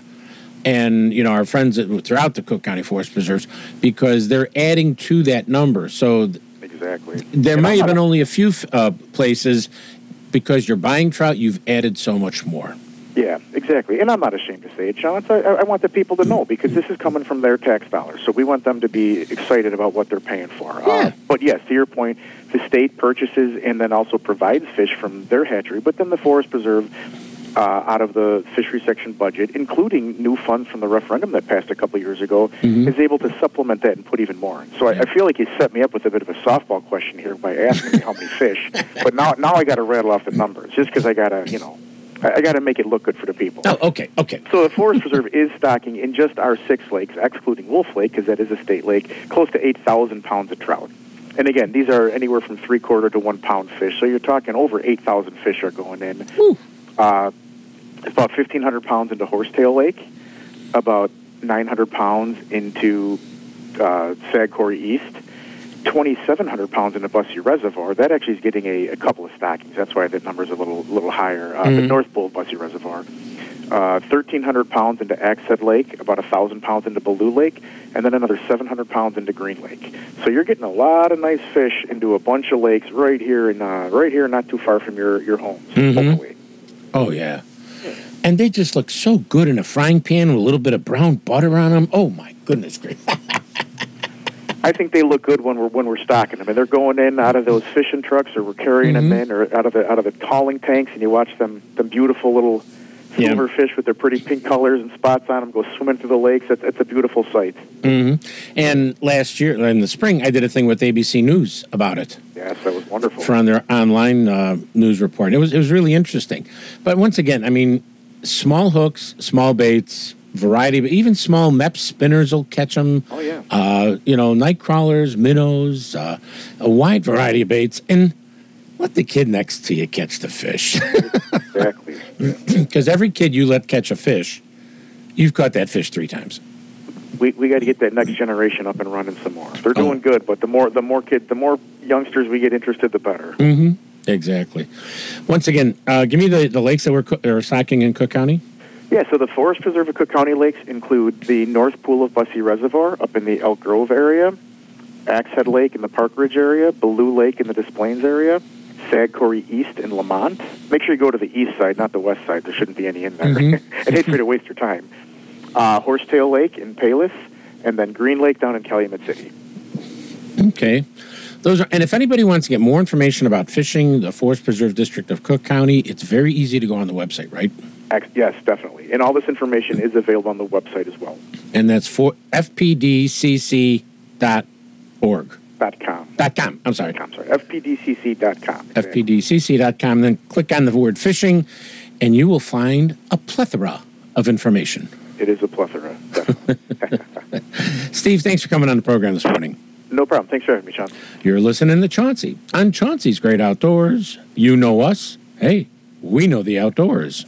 and, you know, our friends that, throughout the Cook County Forest Preserves, because they're adding to that number. So Exactly. there And might I'm have not been a- only a few uh, places, because you're buying trout, you've added so much more. Yeah, exactly. And I'm not ashamed to say it, Sean. It's, I, I want the people to know, because this is coming from their tax dollars. So we want them to be excited about what they're paying for. Yeah. Uh, but yes, to your point, the state purchases and then also provides fish from their hatchery, but then the Forest Preserve, uh, out of the fishery section budget, including new funds from the referendum that passed a couple years ago, Mm-hmm. is able to supplement that and put even more in. So I, I feel like you set me up with a bit of a softball question here by asking me how many fish. But now, now I got to rattle off the numbers, just because I got to, you know, I, I got to make it look good for the people. Oh, okay, okay. So the Forest Preserve is stocking in just our six lakes, excluding Wolf Lake, because that is a state lake, close to eight thousand pounds of trout. And again, these are anywhere from three-quarter to one-pound fish, so you're talking over eight thousand fish are going in. Uh, it's about fifteen hundred pounds into Horsetail Lake, about nine hundred pounds into uh, Sag Quarry East, twenty-seven hundred pounds into Bussy Reservoir. That actually is getting a, a couple of stockings. That's why that number is a little little higher. Uh, The North Bowl Bussy Reservoir. Uh, thirteen hundred pounds into Axe Head Lake, about one thousand pounds into Baloo Lake, and then another seven hundred pounds into Green Lake. So you're getting a lot of nice fish into a bunch of lakes right here, in, uh, right here not too far from your, your homes, hopefully. Oh, yeah. And they just look so good in a frying pan with a little bit of brown butter on them. Oh, my goodness gracious. I think they look good when we're when we're stocking them, and they're going in out of those fishing trucks, or we're carrying them in, or out of the out of the calling tanks, and you watch them them beautiful little silver yeah. fish with their pretty pink colors and spots on them go swimming through the lakes. It's, it's a beautiful sight. Mm-hmm. And last year, in the spring, I did a thing with A B C News about it. Yes, that was wonderful. For on their online uh, news report. It was, it was really interesting. But once again, I mean, small hooks, small baits, variety, but even small mep spinners will catch them. Oh, yeah. Uh, you know, night crawlers, minnows, uh, a wide variety of baits. And let the kid next to you catch the fish. Exactly. Because every kid you let catch a fish, you've caught that fish three times. We we got to get that next generation up and running some more. They're doing oh. good, but the more the more kid, the more youngsters we get interested, the better. Mm-hmm. Exactly. Once again, uh, give me the, the lakes that we're co- are stocking in Cook County. Yeah, so the Forest Preserve of Cook County lakes include the North Pool of Bussey Reservoir up in the Elk Grove area, Axe Head Lake in the Park Ridge area, Bellew Lake in the Des Plaines area, Sag Quarry East in Lamont. Make sure you go to the east side, not the west side. There shouldn't be any in there. Mm-hmm. I'd hate for you to waste your time. Uh, Horsetail Lake in Palis, and then Green Lake down in Calumet City. Okay. Those are, and if anybody wants to get more information about fishing, the Forest Preserve District of Cook County, it's very easy to go on the website, right? Yes, definitely. And all this information is available on the website as well. And that's for f p d c c dot org. Dot com. Dot com. I'm sorry. Com, sorry. f p d c c dot com. f p d c c dot com. Then click on the word fishing, and you will find a plethora of information. It is a plethora, definitely. Steve, thanks for coming on the program this morning. No problem. Thanks for having me, Chauncey. You're listening to Chauncey on Chauncey's Great Outdoors. You know us. Hey, we know the outdoors.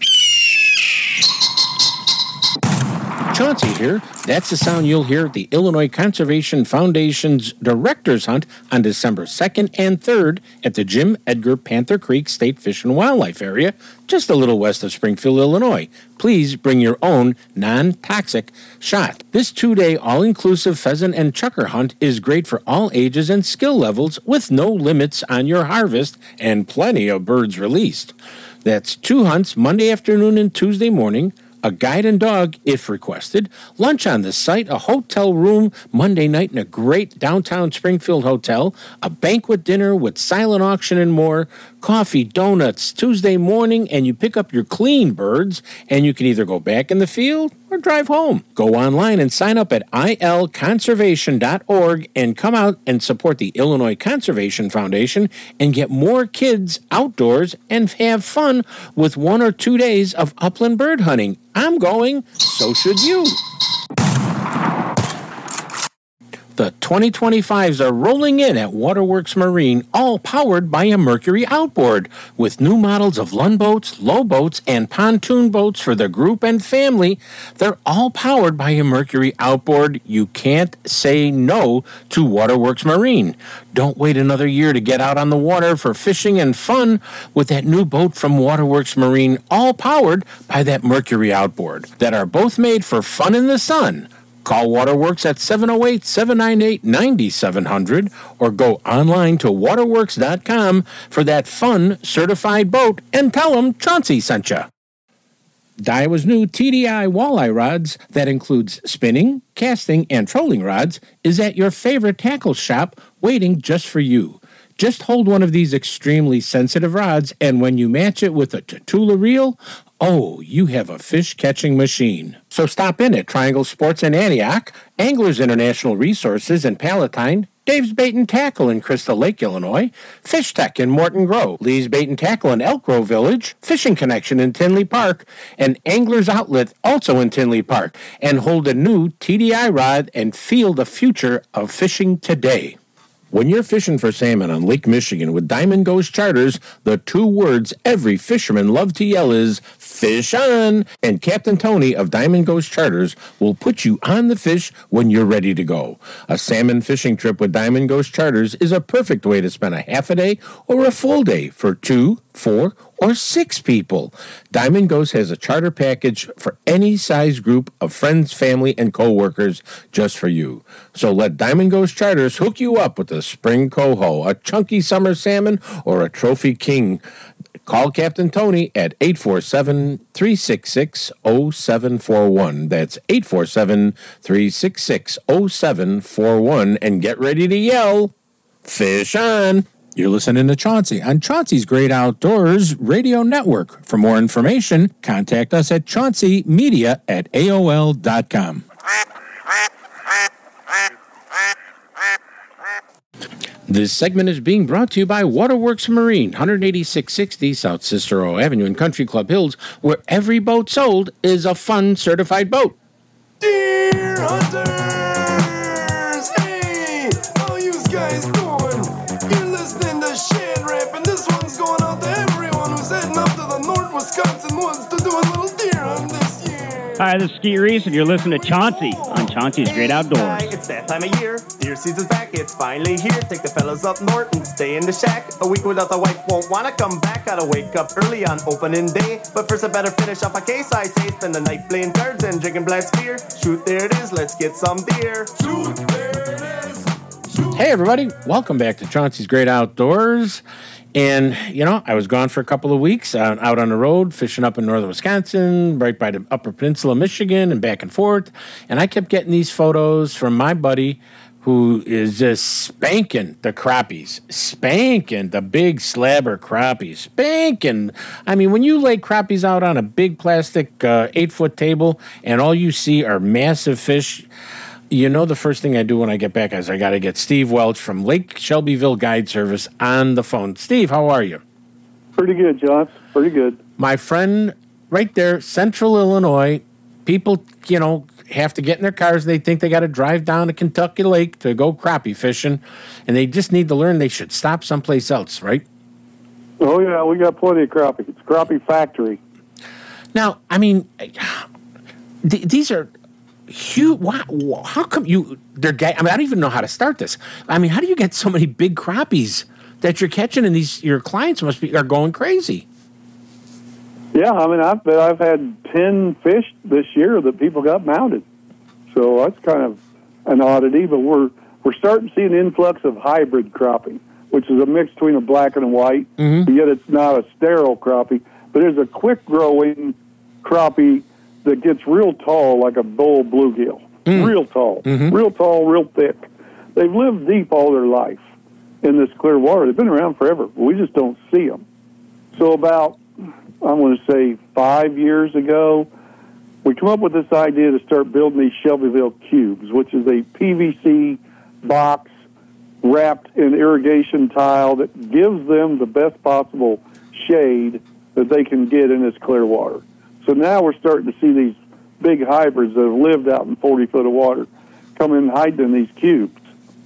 Chauncey here. That's the sound you'll hear at the Illinois Conservation Foundation's Director's Hunt on December second and third at the Jim Edgar Panther Creek State Fish and Wildlife Area, just a little west of Springfield, Illinois. Please bring your own non-toxic shot. This two-day all-inclusive pheasant and chukar hunt is great for all ages and skill levels with no limits on your harvest and plenty of birds released. That's two hunts Monday afternoon and Tuesday morning, a guide and dog, if requested, lunch on the site, a hotel room Monday night in a great downtown Springfield hotel, a banquet dinner with silent auction and more, coffee, donuts Tuesday morning, and you pick up your clean birds, and you can either go back in the field or drive home. Go online and sign up at I L conservation dot org and come out and support the Illinois Conservation Foundation and get more kids outdoors and have fun with one or two days of upland bird hunting. I'm going, so should you. The twenty twenty-fives are rolling in at Waterworks Marine, all powered by a Mercury outboard, with new models of Lund boats, low boats, and pontoon boats for the group and family. They're all powered by a Mercury outboard. You can't say no to Waterworks Marine. Don't wait another year to get out on the water for fishing and fun with that new boat from Waterworks Marine, all powered by that Mercury outboard, that are both made for fun in the sun. Call Waterworks at seven oh eight, seven nine eight, nine seven zero zero or go online to waterworks dot com for that fun certified boat and tell them Chauncey sent you. Daiwa's new T D I walleye rods that includes spinning, casting, and trolling rods is at your favorite tackle shop waiting just for you. Just hold one of these extremely sensitive rods, and when you match it with a Tatula reel, oh, you have a fish-catching machine. So stop in at Triangle Sports in Antioch, Anglers International Resources in Palatine, Dave's Bait and Tackle in Crystal Lake, Illinois, Fish Tech in Morton Grove, Lee's Bait and Tackle in Elk Grove Village, Fishing Connection in Tinley Park, and Anglers Outlet also in Tinley Park, and hold a new T D I rod and feel the future of fishing today. When you're fishing for salmon on Lake Michigan with Diamond Ghost Charters, the two words every fisherman loves to yell is, fish on! And Captain Tony of Diamond Ghost Charters will put you on the fish when you're ready to go. A salmon fishing trip with Diamond Ghost Charters is a perfect way to spend a half a day or a full day for two, four, or six people. Diamond Ghost has a charter package for any size group of friends, family, and co-workers just for you. So let Diamond Ghost Charters hook you up with a spring coho, a chunky summer salmon, or a trophy king. Call Captain Tony at eight four seven, three six six, zero seven four one. That's eight four seven, three six six, zero seven four one. And get ready to yell, fish on! You're listening to Chauncey on Chauncey's Great Outdoors Radio Network. For more information, contact us at chaunceymedia at A O L dot com. This segment is being brought to you by Waterworks Marine, one eighty-six sixty South Cicero Avenue in Country Club Hills, where every boat sold is a fun certified boat. Deer hunters, hey, how you guys doing? You're listening to Shed Rap, and this one's going out to everyone who's heading up to the North Wisconsin woods to do a little deer hunt this year. Hi, this is Skeet Reese, and you're listening to Chauncey on Chauncey's Great Outdoors. It's that time of year. Deer season's back. It's finally here. Take the fellas up north and stay in the shack. A week without the wife won't wanna come back. Gotta wake up early on opening day. But first I better finish off a case. I say spend the night playing cards and drinking black beer. Shoot, there it is. Let's get some deer. Shoot, there it is. Shoot. Hey, everybody. Welcome back to Chauncey's Great Outdoors. And, you know, I was gone for a couple of weeks uh, out on the road, fishing up in northern Wisconsin, right by the Upper Peninsula of Michigan and back and forth. And I kept getting these photos from my buddy who is just spanking the crappies, spanking the big slabber crappies, spanking. I mean, when you lay crappies out on a big plastic uh, eight-foot table and all you see are massive fish, you know, the first thing I do when I get back is I got to get Steve Welch from Lake Shelbyville Guide Service on the phone. Steve, how are you? Pretty good, John. Pretty good. My friend, right there, Central Illinois, people, you know, have to get in their cars. They think they got to drive down to Kentucky Lake to go crappie fishing, and they just need to learn they should stop someplace else, right? Oh, yeah, we got plenty of crappie. It's Crappie Factory. Now, I mean, th- these are... Huge, wow, how come you, they're, I mean, I don't even know how to start this. I mean, how do you get so many big crappies that you're catching and these, your clients must be, are going crazy? Yeah, I mean, I've, I've had ten fish this year that people got mounted. So that's kind of an oddity, but we're, we're starting to see an influx of hybrid crappie, which is a mix between a black and a white, mm-hmm. but yet it's not a sterile crappie, but it's a quick-growing crappie that gets real tall like a bull bluegill. Mm. Real tall. Mm-hmm. Real tall, real thick. They've lived deep all their life in this clear water. They've been around forever, but we just don't see them. So about, I'm going to say, five years ago, we come up with this idea to start building these Shelbyville cubes, which is a P V C box wrapped in irrigation tile that gives them the best possible shade that they can get in this clear water. So now we're starting to see these big hybrids that have lived out in forty foot of water come in hiding in these cubes.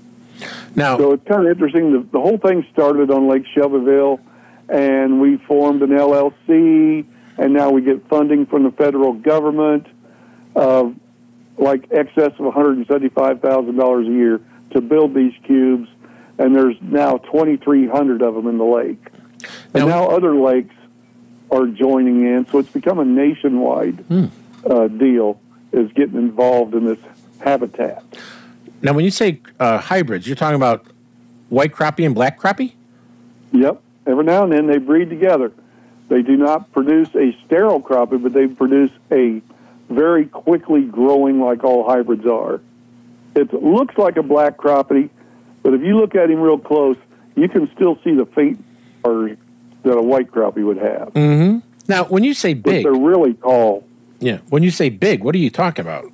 Now, so it's kind of interesting. The, the whole thing started on Lake Shelbyville, and we formed an L L C, and now we get funding from the federal government of like excess of one hundred seventy-five thousand dollars a year to build these cubes, and there's now twenty-three hundred of them in the lake. And now, now other lakes are joining in, so it's become a nationwide hmm. uh, deal, is getting involved in this habitat. Now, when you say uh, hybrids, you're talking about white crappie and black crappie? Yep. Every now and then they breed together. They do not produce a sterile crappie, but they produce a very quickly growing, like all hybrids are. It looks like a black crappie, but if you look at him real close, you can still see the faint or that a white crappie would have. Mm-hmm. Now, when you say big... But they're really tall. Yeah. When you say big, what are you talking about?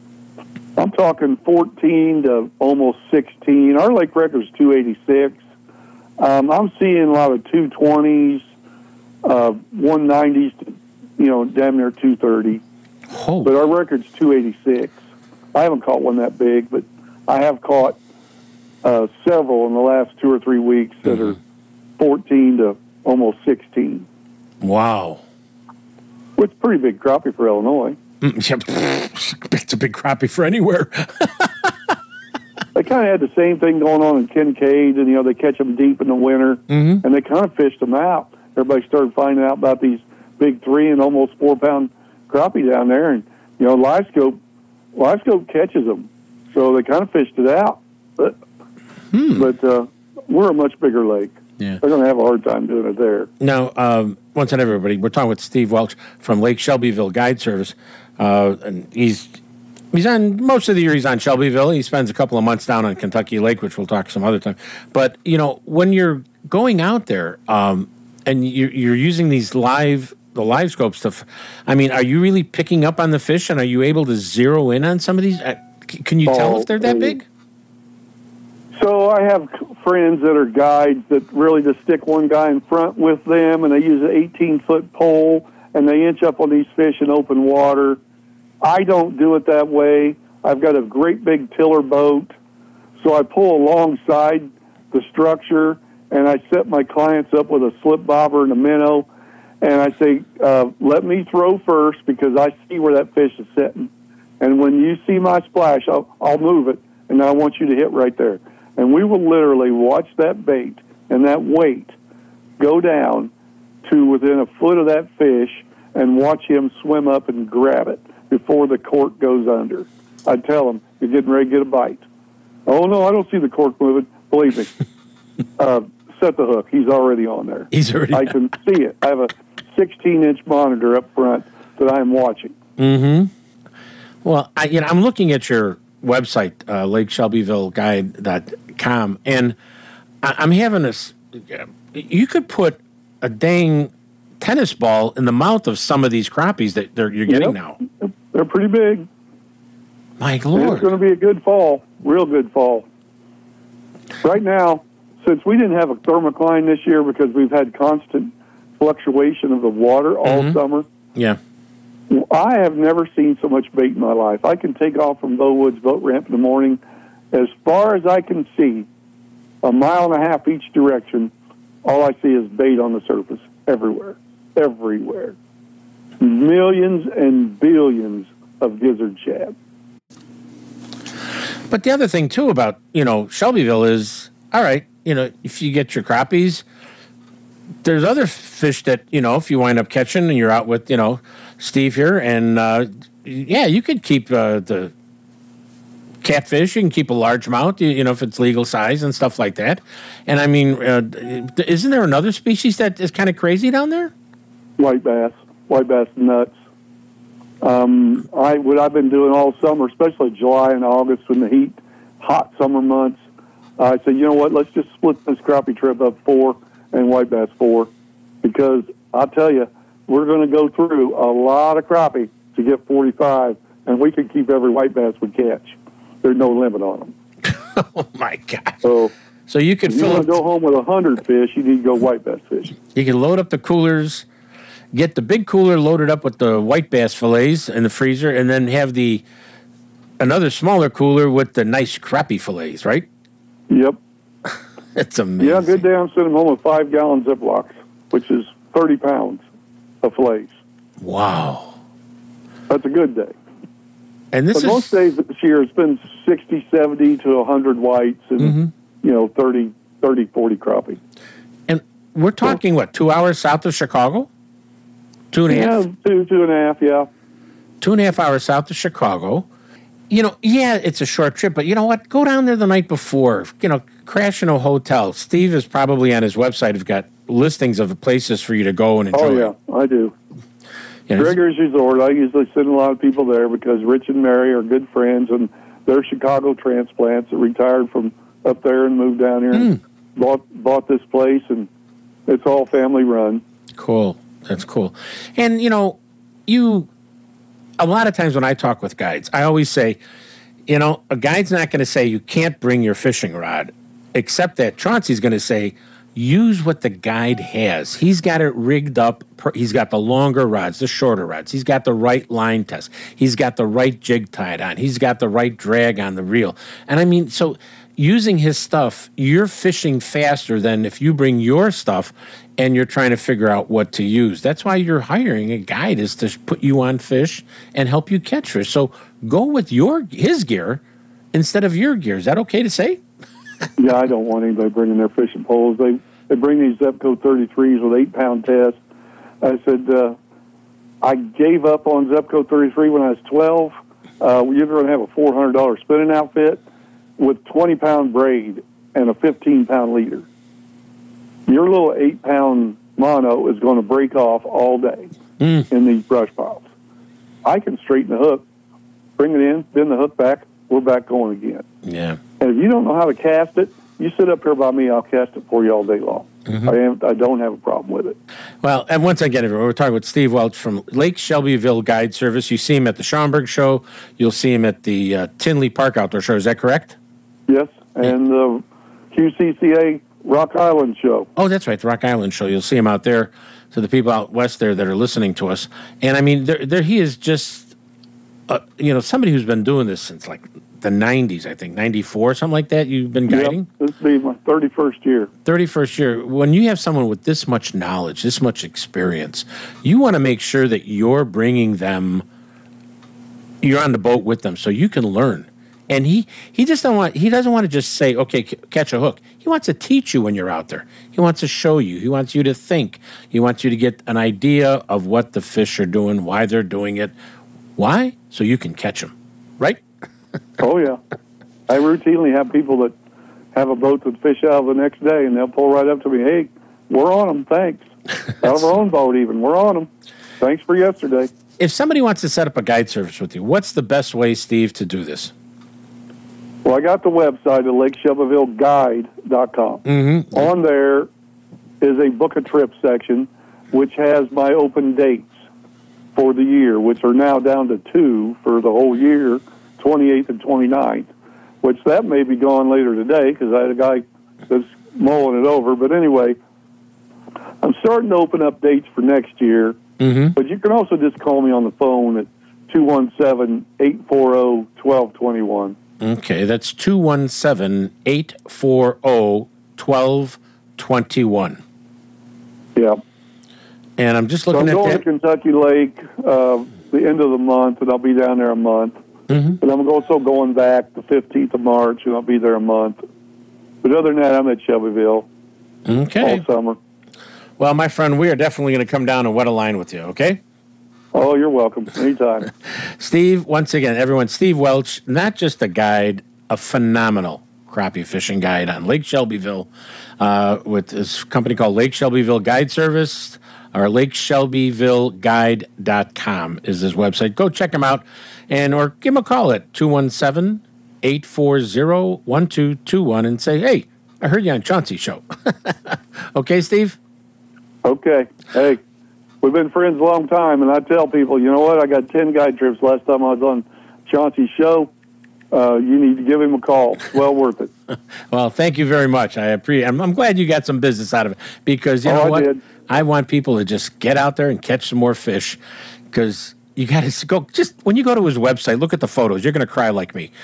I'm talking fourteen to almost sixteen. Our lake record's two eighty-six. Um, I'm seeing a lot of two twenties, uh, one nineties, to, you know, damn near two thirty. Oh. But our record's two eighty-six. I haven't caught one that big, but I have caught uh, several in the last two or three weeks that mm-hmm. are fourteen to almost sixteen. Wow. Which is pretty big crappie for Illinois. It's a big crappie for anywhere. They kind of had the same thing going on in Kincaid, and, you know, they catch them deep in the winter, mm-hmm. and they kind of fished them out. Everybody started finding out about these big three and almost four-pound crappie down there, and, you know, Live Scope, Live Scope catches them. So they kind of fished it out. But, hmm. but uh, we're a much bigger lake. Yeah. They're going to have a hard time doing it there. Now, um, once again, everybody, we're talking with Steve Welch from Lake Shelbyville Guide Service. Uh, and he's he's on most of the year. He's on Shelbyville. He spends a couple of months down on Kentucky Lake, which we'll talk some other time. But you know, when you're going out there, um, and you're, you're using these live, the live scope stuff. I mean, are you really picking up on the fish, and are you able to zero in on some of these? Uh, can you tell Oh, if they're that uh, big? So I have friends that are guides that really just stick one guy in front with them, and they use an eighteen-foot pole, and they inch up on these fish in open water. I don't do it that way. I've got a great big tiller boat, so I pull alongside the structure, and I set my clients up with a slip bobber and a minnow, and I say, uh, let me throw first because I see where that fish is sitting. And when you see my splash, I'll, I'll move it, and I want you to hit right there. And we will literally watch that bait and that weight go down to within a foot of that fish and watch him swim up and grab it before the cork goes under. I tell him, you're getting ready to get a bite. Oh, no, I don't see the cork moving. Believe me. uh, set the hook. He's already on there. He's already I on. can see it. I have a sixteen-inch monitor up front that I'm watching. Mm-hmm. Well, I, you know, I'm looking at your website, uh, Lake Shelbyville Guide dot com, and I, I'm having this. You could put a dang tennis ball in the mouth of some of these crappies that they're, you're getting Yep. now. They're pretty big. My And Lord. it's going to be a good fall, real good fall. Right now, since we didn't have a thermocline this year because we've had constant fluctuation of the water all Mhm. summer, Yeah. I have never seen so much bait in my life. I can take off from Bow Woods boat ramp in the morning. As far as I can see, a mile and a half each direction, all I see is bait on the surface everywhere, everywhere. Millions and billions of gizzard shad. But the other thing, too, about, you know, Shelbyville is, all right, you know, if you get your crappies, there's other fish that, you know, if you wind up catching and you're out with, you know, Steve here, and, uh, yeah, you could keep uh, the catfish. You can keep a largemouth, you, you know, if it's legal size and stuff like that. And, I mean, uh, isn't there another species that is kind of crazy down there? White bass, white bass nuts. Um, I what I've been doing all summer, especially July and August when the heat, hot summer months. I said, you know what? Let's just split this crappie trip up four and white bass four, because I'll tell you, we're going to go through a lot of crappie to get forty-five, and we can keep every white bass we catch. There's no limit on them. Oh my God! So, so you could if you fill want up. to go home with a hundred fish, you need to go white bass fishing. You can load up the coolers, get the big cooler loaded up with the white bass fillets in the freezer, and then have the another smaller cooler with the nice crappie fillets, right? Yep. It's amazing. Yeah, good day. I'm sending home with five gallon Ziplocs, which is thirty pounds of fillets. Wow. That's a good day. And this But is most days this year it's been sixty, seventy to one hundred whites and, Mm-hmm. you know, thirty, thirty, forty crappie. and we're talking what, two hours south of Chicago? Two and a half? Yeah, two, two and a half, yeah. Two and a half hours south of Chicago. You know, yeah, it's a short trip, but you know what? Go down there the night before. You know, crash in a hotel. Steve is probably on his website have got listings of the places for you to go and enjoy. Oh, yeah, I do. You know, Gregor's Resort, I usually send a lot of people there because Rich and Mary are good friends, and they're Chicago transplants that retired from up there and moved down here and bought, bought this place, and it's all family run. Cool. That's cool. And, you know, you, a lot of times when I talk with guides, I always say, you know, a guide's not going to say you can't bring your fishing rod, except that Chauncey's going to say, use what the guide has. He's got it rigged up. He's got the longer rods, the shorter rods. He's got the right line test. He's got the right jig tied on. He's got the right drag on the reel. And I mean, so using his stuff, you're fishing faster than if you bring your stuff and you're trying to figure out what to use. That's why you're hiring a guide, is to put you on fish and help you catch fish. So go with your his gear instead of your gear. Is that okay to say? Yeah, I don't want anybody bringing their fishing poles. They they bring these Zebco thirty-threes with eight-pound tests. I said, uh, I gave up on Zebco thirty-three when I was twelve. Uh, you're going to have a four hundred dollars spinning outfit with twenty-pound braid and a fifteen-pound leader. Your little eight-pound mono is going to break off all day Mm. in these brush piles. I can straighten the hook, bring it in, bend the hook back, we're back going again. Yeah. And if you don't know how to cast it, you sit up here by me, I'll cast it for you all day long. Mm-hmm. I am. I don't have a problem with it. Well, and once again, everyone, we're talking with Steve Welch from Lake Shelbyville Guide Service. You see him at the Schaumburg Show. You'll see him at the uh, Tinley Park Outdoor Show. Is that correct? Yes, and the Q C C A Rock Island Show. Oh, that's right, the Rock Island Show. You'll see him out there. To the people out west there that are listening to us, and I mean, there, there he is, just uh, you know, somebody who's been doing this since like the nineties, I think, ninety-four, something like that. You've been guiding? Yep, this will be my thirty-first year. thirty-first year. When you have someone with this much knowledge, this much experience, you want to make sure that you're bringing them, you're on the boat with them so you can learn. And he, he just don't want, he doesn't want to just say, okay, c- catch a hook. He wants to teach you when you're out there. He wants to show you. He wants you to think. He wants you to get an idea of what the fish are doing, why they're doing it. Why? So you can catch them, right? Oh, yeah. I routinely have people that have a boat that fish out the next day, and they'll pull right up to me, hey, we're on them, thanks. Out of our own boat even, we're on them. Thanks for yesterday. If somebody wants to set up a guide service with you, what's the best way, Steve, to do this? Well, I got the website at lake shelbyville guide dot com. Mm-hmm. On there is a book a trip section, which has my open dates for the year, which are now down to two for the whole year, twenty-eighth and twenty-ninth, which that may be gone later today because I had a guy that's mulling it over. But anyway, I'm starting to open up dates for next year, mm-hmm. but you can also just call me on the phone at two one seven, eight four zero, one two two one. Okay, that's two one seven, eight four zero, one two two one. Yeah. And I'm just So looking I'm going at to Kentucky Lake uh, the end of the month, and I'll be down there a month. Mm-hmm. And I'm also going back the fifteenth of March, and I'll be there a month. But other than that, I'm at Shelbyville Okay. all summer. Well, my friend, we are definitely going to come down and wet a line with you, okay? Oh, you're welcome. Anytime. Steve, once again, everyone, Steve Welch, not just a guide, a phenomenal crappie fishing guide on Lake Shelbyville uh, with this company called Lake Shelbyville Guide Service, or lake shelbyville guide dot com is his website. Go check him out, and or give him a call at two one seven, eight four zero, one two two one and say, hey, I heard you on Chauncey's show. Okay, Steve? Okay. Hey, we've been friends a long time, and I tell people, you know what? I got ten guide trips last time I was on Chauncey's show. Uh, you need to give him a call. It's well worth it. Well, thank you very much. I appreciate. I'm, I'm glad you got some business out of it because you Oh, know I what? did. I want people to just get out there and catch some more fish because you got to go. Just when you go to his website, look at the photos. You're going to cry like me.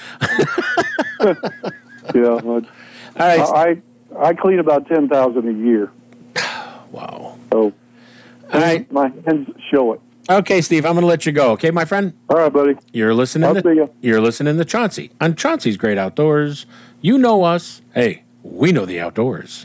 Yeah. Well, All right. I I clean about ten thousand a year. Wow. So, All right. my hands show it. Okay, Steve. I'm going to let you go. Okay, my friend. All right, buddy. You're listening. I'll to, see ya. You're listening to Chauncey on Chauncey's Great Outdoors. You know us. Hey, we know the outdoors.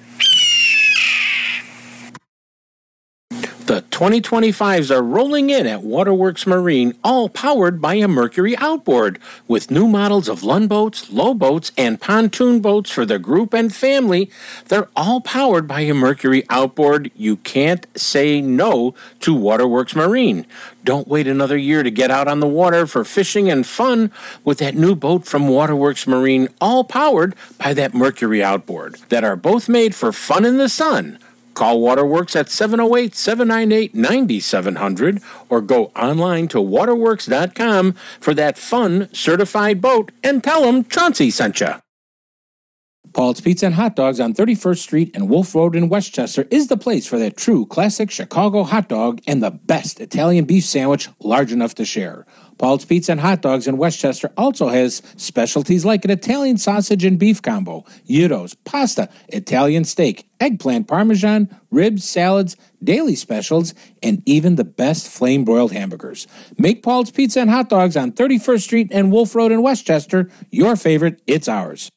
The twenty twenty-fives are rolling in at Waterworks Marine, all powered by a Mercury outboard, with new models of Lund boats, low boats, and pontoon boats for the group and family. They're all powered by a Mercury outboard. You can't say no to Waterworks Marine. Don't wait another year to get out on the water for fishing and fun with that new boat from Waterworks Marine, all powered by that Mercury outboard, that are both made for fun in the sun. Call Waterworks at seven oh eight, seven nine eight, nine seven zero zero or go online to waterworks dot com for that fun certified boat and tell them Chauncey sent you. Paul's Pizza and Hot Dogs on thirty-first Street and Wolf Road in Westchester is the place for that true classic Chicago hot dog and the best Italian beef sandwich large enough to share. Paul's Pizza and Hot Dogs in Westchester also has specialties like an Italian sausage and beef combo, gyros, pasta, Italian steak, eggplant parmesan, ribs, salads, daily specials, and even the best flame-broiled hamburgers. Make Paul's Pizza and Hot Dogs on thirty-first Street and Wolf Road in Westchester your favorite. It's ours.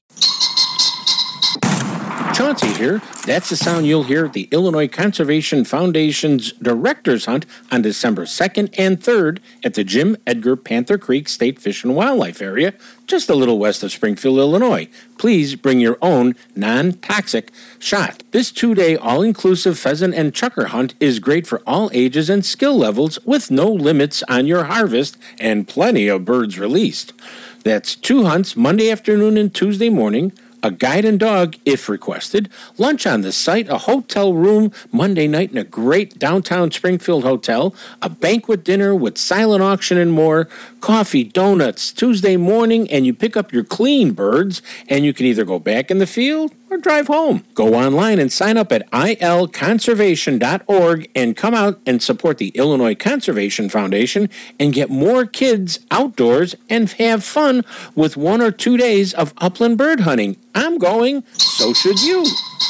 Chauncey here. That's the sound you'll hear at the Illinois Conservation Foundation's Directors Hunt on December second and third at the Jim Edgar Panther Creek State Fish and Wildlife Area, just a little west of Springfield, Illinois. Please bring your own non-toxic shot. This two-day all-inclusive pheasant and chukar hunt is great for all ages and skill levels with no limits on your harvest and plenty of birds released. That's two hunts, Monday afternoon and Tuesday morning, a guide and dog if requested, lunch on the site, a hotel room Monday night in a great downtown Springfield hotel, a banquet dinner with silent auction and more, coffee, donuts, Tuesday morning, and you pick up your clean birds, and you can either go back in the field or drive home. Go online and sign up at I L conservation dot org and come out and support the Illinois Conservation Foundation and get more kids outdoors and have fun with one or two days of upland bird hunting. I'm going, so should you.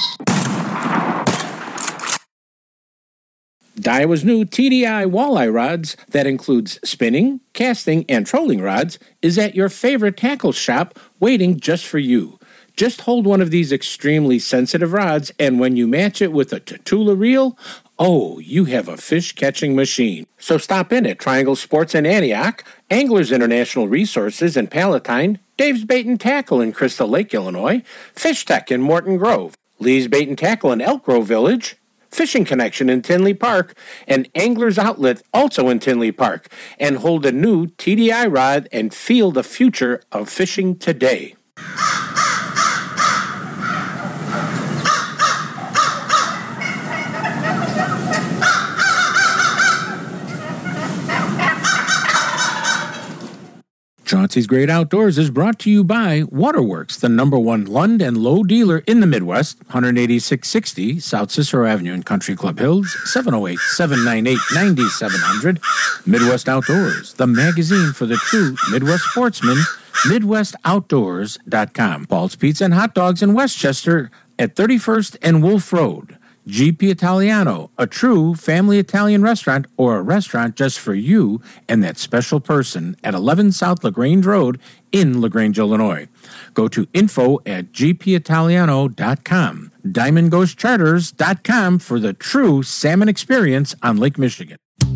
Daiwa's new T D I walleye rods that includes spinning, casting, and trolling rods is at your favorite tackle shop waiting just for you. Just hold one of these extremely sensitive rods, and when you match it with a Tatula reel, oh, you have a fish-catching machine. So stop in at Triangle Sports in Antioch, Anglers International Resources in Palatine, Dave's Bait and Tackle in Crystal Lake, Illinois, Fish Tech in Morton Grove, Lee's Bait and Tackle in Elk Grove Village, Fishing Connection in Tinley Park, and Anglers Outlet also in Tinley Park, and hold a new T D I rod and feel the future of fishing today. Chauncey's Great Outdoors is brought to you by Waterworks, the number one Lund and Lowe dealer in the Midwest, one eighty-six sixty South Cicero Avenue in Country Club Hills, seven oh eight, seven nine eight, nine seven zero zero. Midwest Outdoors, the magazine for the true Midwest sportsman, midwest outdoors dot com. Paul's Pizza and Hot Dogs in Westchester at thirty-first and Wolf Road. G P Italiano, a true family Italian restaurant or a restaurant just for you and that special person at eleven South LaGrange Road in LaGrange, Illinois. Go to info at g p italiano dot com. diamond ghost charters dot com for the true salmon experience on Lake Michigan.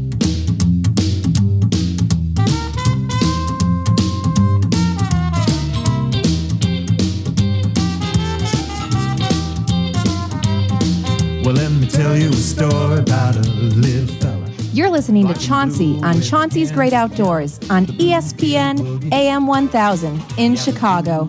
Well, let me tell you a story about a little fella. You're listening to Chauncey on Chauncey's Great Outdoors on E S P N A M one thousand in Chicago.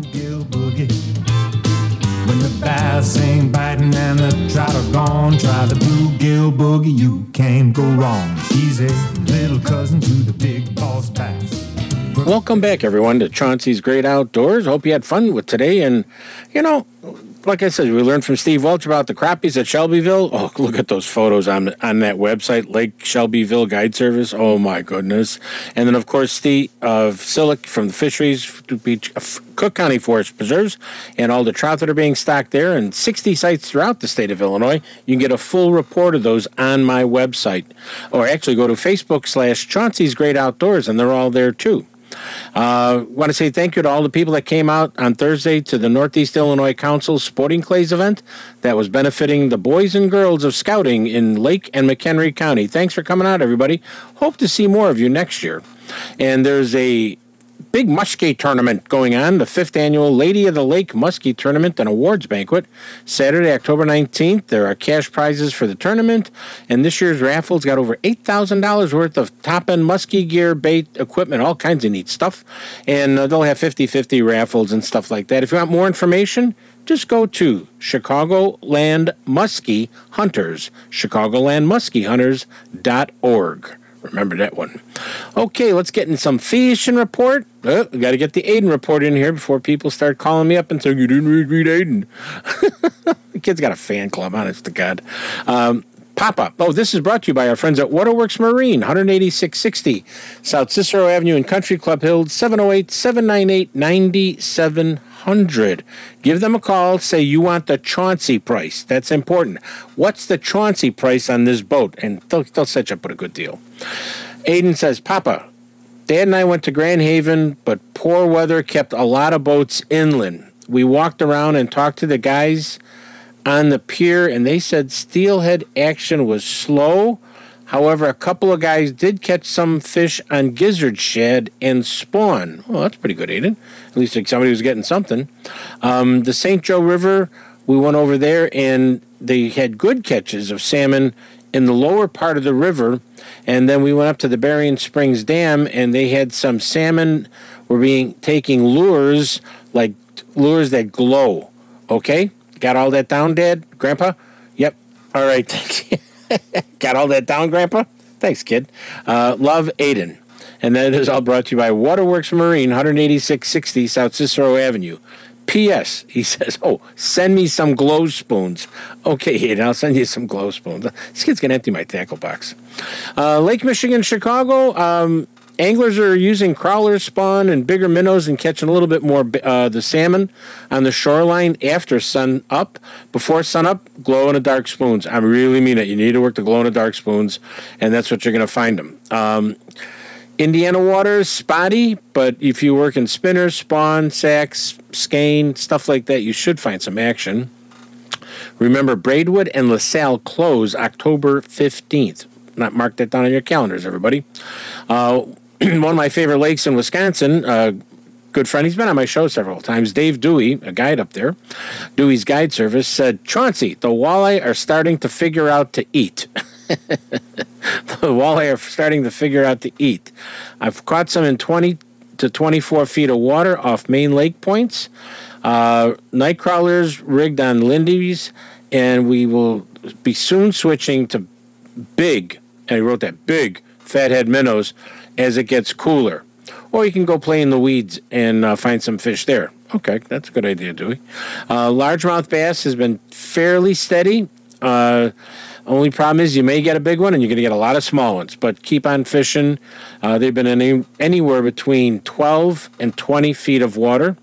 When the bass ain't biting and the trout are gone, try the bluegill boogie, you can't go wrong. He's a little cousin to the big boss bass. Welcome back, everyone, to Chauncey's Great Outdoors. Hope you had fun with today. And, you know, like I said, we learned from Steve Welch about the crappies at Shelbyville. Oh, look at those photos on on that website, Lake Shelbyville Guide Service. Oh, my goodness. And then, of course, Steve of Silic from the Fisheries Beach, Cook County Forest Preserves, and all the trout that are being stocked there, and sixty sites throughout the state of Illinois. You can get a full report of those on my website. Or actually go to Facebook slash Chauncey's Great Outdoors, and they're all there, too. I uh, want to say thank you to all the people that came out on Thursday to the Northeast Illinois Council Sporting Clays event that was benefiting the boys and girls of scouting in Lake and McHenry County. Thanks for coming out, everybody. Hope to see more of you next year. And there's a big muskie tournament going on, the fifth annual Lady of the Lake Muskie Tournament and Awards Banquet, Saturday, October nineteenth. There are cash prizes for the tournament, and this year's raffle's got over eight thousand dollars worth of top-end muskie gear, bait, equipment, all kinds of neat stuff, and uh, they'll have fifty-fifty raffles and stuff like that. If you want more information, just go to Chicagoland Muskie Hunters, Chicagoland Muskie Hunters dot org. Remember that one. Okay, let's get in some fishing report. Oh, we got to get the Aiden report in here before people start calling me up and saying, you didn't read, read Aiden. The kid's got a fan club, honest to God. Um, Pop-up. Oh, this is brought to you by our friends at Waterworks Marine, one eighty-six sixty South Cicero Avenue in Country Club Hills, seven oh eight, seven nine eight, nine seven zero zero. Give them a call. Say you want the Chauncey price. That's important. What's the Chauncey price on this boat? And they'll, they'll set you up with a good deal. Aiden says, Papa, Dad and I went to Grand Haven, but poor weather kept a lot of boats inland. We walked around and talked to the guys on the pier, and they said steelhead action was slow. However, a couple of guys did catch some fish on gizzard shad and spawn. Well, that's pretty good, Aiden. At least like somebody was getting something. Um, the Saint Joe River, we went over there, and they had good catches of salmon in the lower part of the river. And then we went up to the Berrien Springs Dam, and they had some salmon were being taking lures, like lures that glow. Okay? Got all that down, Dad? Grandpa? Yep. All right. Got all that down, Grandpa? Thanks, kid. Uh, love, Aiden. And that is all brought to you by Waterworks Marine, one eighty-six sixty South Cicero Avenue. P S. He says, oh, send me some glow spoons. Okay, Aiden, I'll send you some glow spoons. This kid's going to empty my tackle box. Uh, Lake Michigan, Chicago, um, anglers are using crawler spawn and bigger minnows and catching a little bit more uh, the salmon on the shoreline after sun up. Before sun up, glow-in-the-dark spoons. I really mean it. You need to work the glow-in-the-dark spoons, and that's what you're going to find them. Um, Indiana waters, spotty, but if you work in spinners, spawn, sacks, skein, stuff like that, you should find some action. Remember, Braidwood and LaSalle close October fifteenth. Not mark that down on your calendars, everybody. Uh, one of my favorite lakes in Wisconsin, uh, good friend, he's been on my show several times, Dave Dewey, a guide up there, Dewey's Guide Service, said, Chauncey, the walleye are starting to figure out to eat. The walleye are starting to figure out to eat. I've caught some in twenty to twenty-four feet of water off main lake points. Uh, night crawlers rigged on Lindy's, and we will be soon switching to big, and I wrote that, big fathead minnows as it gets cooler. Or you can go play in the weeds and uh, find some fish there. Okay, that's a good idea, Dewey. Uh, largemouth bass has been fairly steady. Uh, only problem is you may get a big one and you're going to get a lot of small ones, but keep on fishing. Uh, they've been in any, anywhere between twelve and twenty feet of water.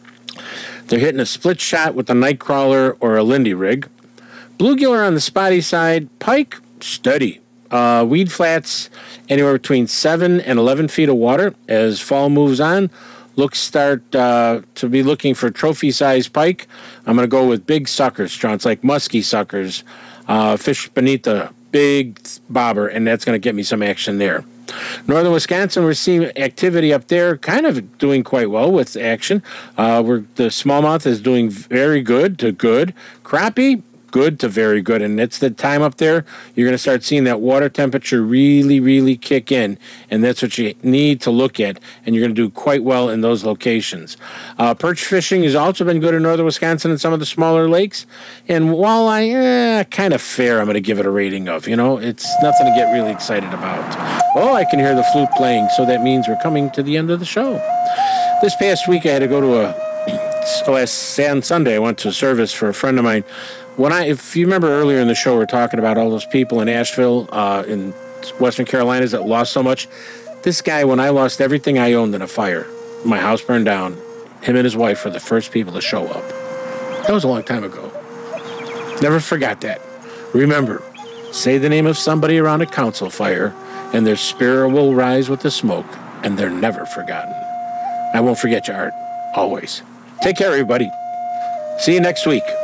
They're hitting a split shot with a night crawler or a Lindy rig. Bluegill are on the spotty side. Pike, steady. Uh, weed flats anywhere between seven and eleven feet of water. As fall moves on, looks start uh, to be looking for trophy-sized pike. I'm going to go with big suckers, John. It's like musky suckers. Uh, fish beneath the big bobber, and that's going to get me some action there. Northern Wisconsin, we're seeing activity up there, kind of doing quite well with action. Uh, we're, the smallmouth is doing very good to good. Crappie, good to very good, and it's the time up there you're going to start seeing that water temperature really, really kick in, and that's what you need to look at, and you're going to do quite well in those locations. Uh, perch fishing has also been good in northern Wisconsin and some of the smaller lakes, and walleye, eh, kind of fair. I'm going to give it a rating of, you know, it's nothing to get really excited about. Oh, I can hear the flute playing, so that means we're coming to the end of the show. This past week I had to go to a, last Sunday I went to a service for a friend of mine. When I, if you remember earlier in the show, we were talking about all those people in Asheville, uh, in Western Carolinas that lost so much. This guy, when I lost everything I owned in a fire, my house burned down, him and his wife were the first people to show up. That was a long time ago. Never forgot that. Remember, say the name of somebody around a council fire, and their spirit will rise with the smoke, and they're never forgotten. I won't forget you, Art. Always. Take care, everybody. See you next week.